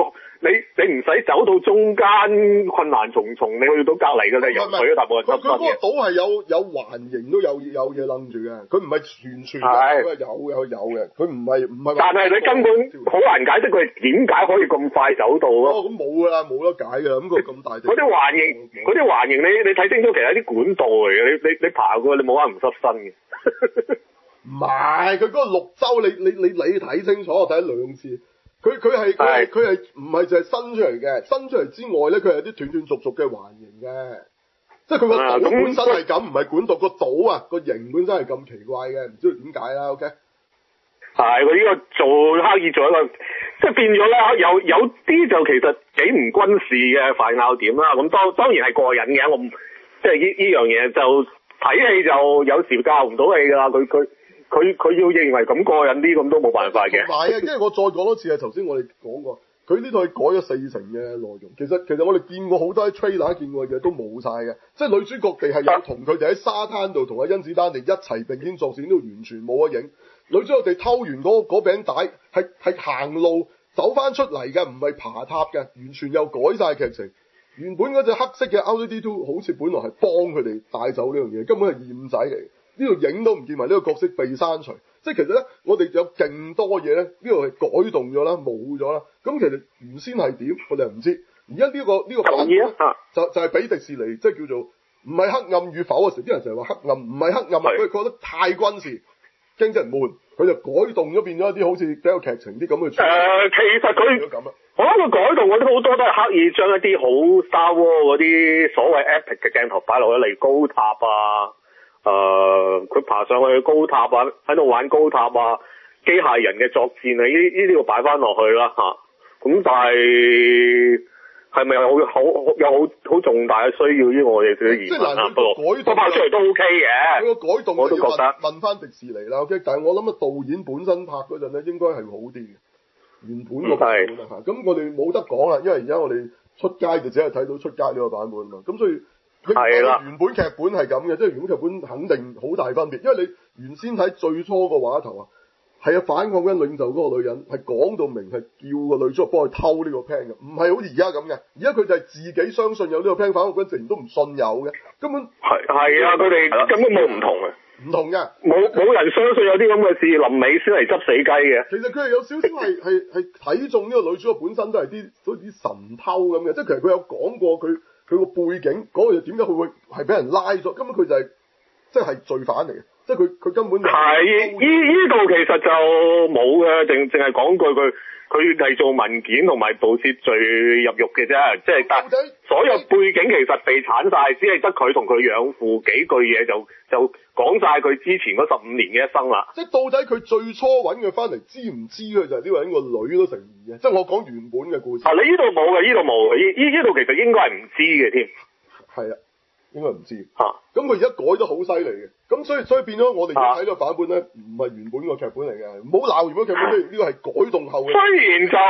你你唔使走到中間困難重重，你去到隔離嘅你游水都大部分佢佢嗰個濕嘅。 島係有有環形都有有嘢冧住嘅，佢唔係完全係有有有有嘅，佢唔係唔係話。 但係你根本好難解釋佢點解可以咁快走到咯。 哦，咁冇㗎啦，冇得解㗎，咁佢咁大隻。 嗰啲環形，嗰啲環形，你你睇清楚，其實係啲管道嚟嘅，你你你爬過去，你冇可能唔濕身嘅。 唔係，佢嗰個綠洲，你你你你睇清楚，我睇咗兩次。佢佢係佢係佢係唔係就係伸出嚟嘅？伸出嚟之外咧，佢係有啲斷斷續續嘅環形嘅，即係佢個島本身係咁，唔係管道個島啊個形本身係咁奇怪嘅，唔知道點解啦。OK， 係佢呢個做刻意做一個，即係變咗咧，有有啲就其實幾唔軍事嘅快拗點啦。咁當當然係過癮嘅，我唔即係呢呢樣嘢就睇戲就有時教唔到戲㗎啦。佢佢。佢佢要認為咁過癮啲，咁都冇辦法嘅。 唔係啊，因為我再講多次啊，頭先我哋講過，佢呢套係改咗四成嘅內容。其實其實我哋見過好多喺 trailer 見過嘅嘢都冇晒嘅，即係女主角地係有同佢哋喺沙灘度同阿甄子丹哋一齊並肩作戰，都完全冇得影。女主角哋偷完嗰嗰餅帶，係係行路走翻出嚟嘅，唔係爬塔嘅，完全又改晒劇情。原本嗰隻黑色嘅 R two D two 好似本來係幫佢哋帶走呢樣嘢，根本係驗仔嚟。呢度影都唔見埋呢個角色被刪除，即係其實咧，我哋有勁多嘢咧，呢度係改動咗啦，冇咗啦。咁其實原先係點，我哋又唔知。而家呢個呢、呢個版本就就係、是、俾迪士尼，即係叫做唔係黑暗與否嘅時候，啲人成日話黑暗，唔係黑暗，佢覺得太軍事，驚啲人悶，佢就改動咗變咗一啲好似比較劇情啲咁嘅。誒、 呃，其實佢我諗佢改動嗰啲好多都係刻意將一啲好 Star Wars 嗰啲所謂 epic 嘅鏡頭擺落咗嚟，高塔啊。誒，佢、呃、爬上去高塔啊，喺度玩高塔啊，機械人嘅作戰啊，呢呢啲要擺翻落去啦吓。咁、啊、但係係咪有好好有好好重大嘅需要？呢個我哋少少疑問啊。不過佢拍出嚟都 OK 嘅。 佢個改動我都覺得問翻迪士尼啦 ，OK。但係我諗啊，導演本身拍嗰陣咧，應該係好啲嘅。原本個版本啊吓，咁、嗯、我哋冇得講啦，因為而家我哋出街就只係睇到出街呢個版本啊嘛，咁所以。係啦，原本劇本係咁嘅，即係原本劇本肯定好大分別，因為你原先睇最初個畫頭啊，係啊反抗軍領袖嗰個女人係講到明係叫個女主角幫佢偷呢個 plan 嘅，唔係好似而家咁嘅，而家佢就係自己相信有呢個 plan，反抗軍自然都唔信有嘅，根本係係啊，佢哋根本冇唔同嘅， 唔同嘅， 冇冇人相信有啲咁嘅事，臨尾先嚟執死雞嘅。 其實佢係有少少係係係睇中呢個女主角本身都係啲好似神偷咁嘅，即係其實佢有講過佢。佢個背景嗰、那個又點解佢會係俾人拉咗？根本佢就係即係罪犯嚟嘅，即係佢佢根本係呢呢度其實就冇嘅，淨淨係講句佢佢係做文件同埋盜竊罪入獄嘅啫，即係但所有背景其實被鏟晒，只係得佢同佢養父幾句嘢就就講晒佢之前嗰十五年嘅一生啦。 即係到底佢最初揾佢翻嚟，知唔知佢就係呢個人個女都成疑嘅？即係我講原本嘅故事。 啊，你呢度冇嘅，呢度冇嘅，呢呢度其實應該係唔知嘅添。 係啊。應該唔知嚇，咁佢而家改得好犀利嘅，咁所以所以變咗我哋要睇個版本咧，唔係原本個劇本嚟嘅，唔好鬧原本劇本，呢呢個係改動後嘅。 雖然就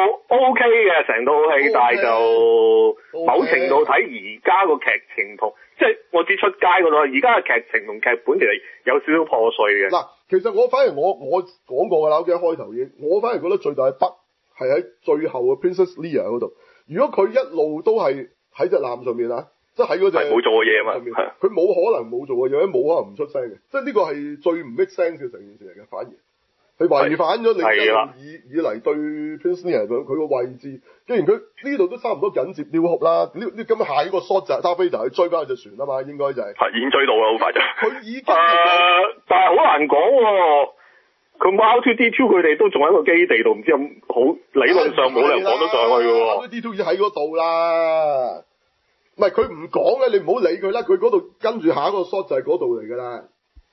O K 嘅成套戲，okay, 但係就某程度睇而家個劇情同，即係我知出街嗰度，而家嘅劇情同劇本其實有少少破碎嘅。嗱， 其實我反而我我講過㗎啦，一開頭已經，我反而覺得最大嘅筆係喺最後嘅 Princess Leia 嗰度。如果佢一路都係喺隻艦上面啊。即係喺嗰隻冇做嘅嘢啊嘛， 佢冇可能冇做嘅嘢，冇可能唔出聲嘅，即係呢個係最唔 make sense 嘅成件事嚟嘅，反而佢違反咗你以以嚟對 Princess Leia 佢個位置。既然佢呢度都差唔多緊接 New Hope啦，呢呢咁下一個 shot 就係 Darth Vader 去追翻隻船啊嘛，應該就係、 係、已經追到啦，好快就佢已經誒、呃，但係好難講喎。佢 R two D two 佢哋都仲喺個基地度，唔知有好理論上冇人講得上去嘅喎。 R two D two 已經喺嗰度啦。唔係佢唔講嘅，你唔好理佢啦。佢嗰度跟住下一個 shot 就係嗰度嚟㗎啦。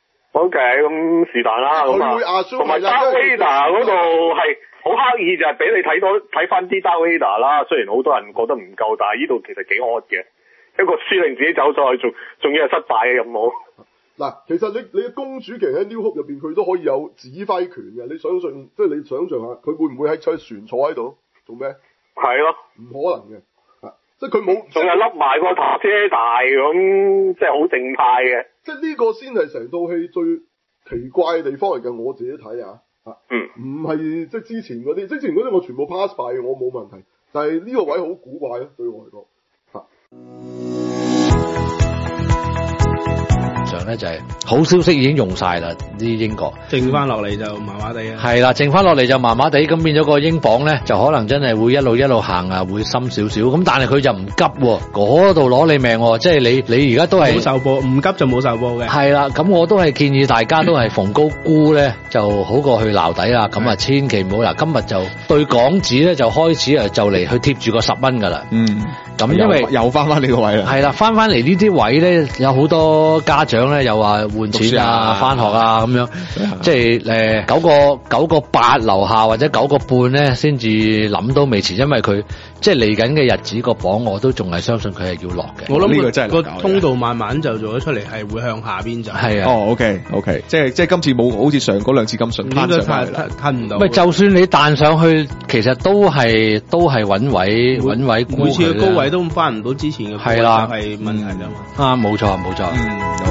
O K，咁是但啦，咁啊，同埋 Darth Vader 嗰度係好刻意，就係俾你睇多睇翻啲 Darth Vader 啦。雖然好多人覺得唔夠，但係呢度其實幾惡嘅。一個司令自己走咗去，仲仲要係失敗嘅任務。 嗱，其實你你嘅公主其實喺 New Hope 入邊，佢都可以有指揮權嘅。你想象，即係你想象下，佢會唔會喺船坐喺度做咩？ 係咯， 唔可能嘅。即係佢冇， 仲係笠埋個塔遮大咁，即係好正派嘅。 即係呢個先係成套戲最奇怪嘅地方嚟嘅，我自己睇啊， 嗯， 唔係即係之前嗰啲，之前嗰啲我全部 pass 晒嘅，我冇問題。 但係呢個位好古怪咯，對我嚟講嚇。 上咧就係好消息已經用晒啦，啲英國剩翻落嚟就麻麻地啊。 係啦，剩翻落嚟就麻麻地，咁變咗個英鎊咧就可能真係會一路一路行啊，會深少少。咁但係佢就唔急喎，嗰度攞你命喎，即係你你而家都係冇受波，唔急就冇受波嘅。 係啦，咁我都係建議大家都係逢高沽咧就好過去撈底啦。咁啊，千祈唔好嗱，今日就對港紙咧就開始啊就嚟去貼住個十蚊噶啦。 嗯， 咁因為又翻翻呢個位啦。 係啦，翻翻嚟呢啲位咧，有好多家長咧又話換錢啊、翻學啊咁樣，即係誒九個九個八樓下或者九個半咧，先至諗都未遲，因為佢即係嚟緊嘅日子個榜，我都仲係相信佢係要落嘅。 我諗呢個真係個通道慢慢就做咗出嚟，係會向下邊走。 係啊。 哦 ，OK OK，即係即係今次冇好似上嗰兩次咁順攤上去啦。 吞唔到。 唔係，就算你彈上去，其實都係都係揾位揾位沽佢啦。 每次嘅高位都翻唔到之前嘅高位， 係啦， 係問題啫嘛。 啊，冇錯冇錯。 嗯。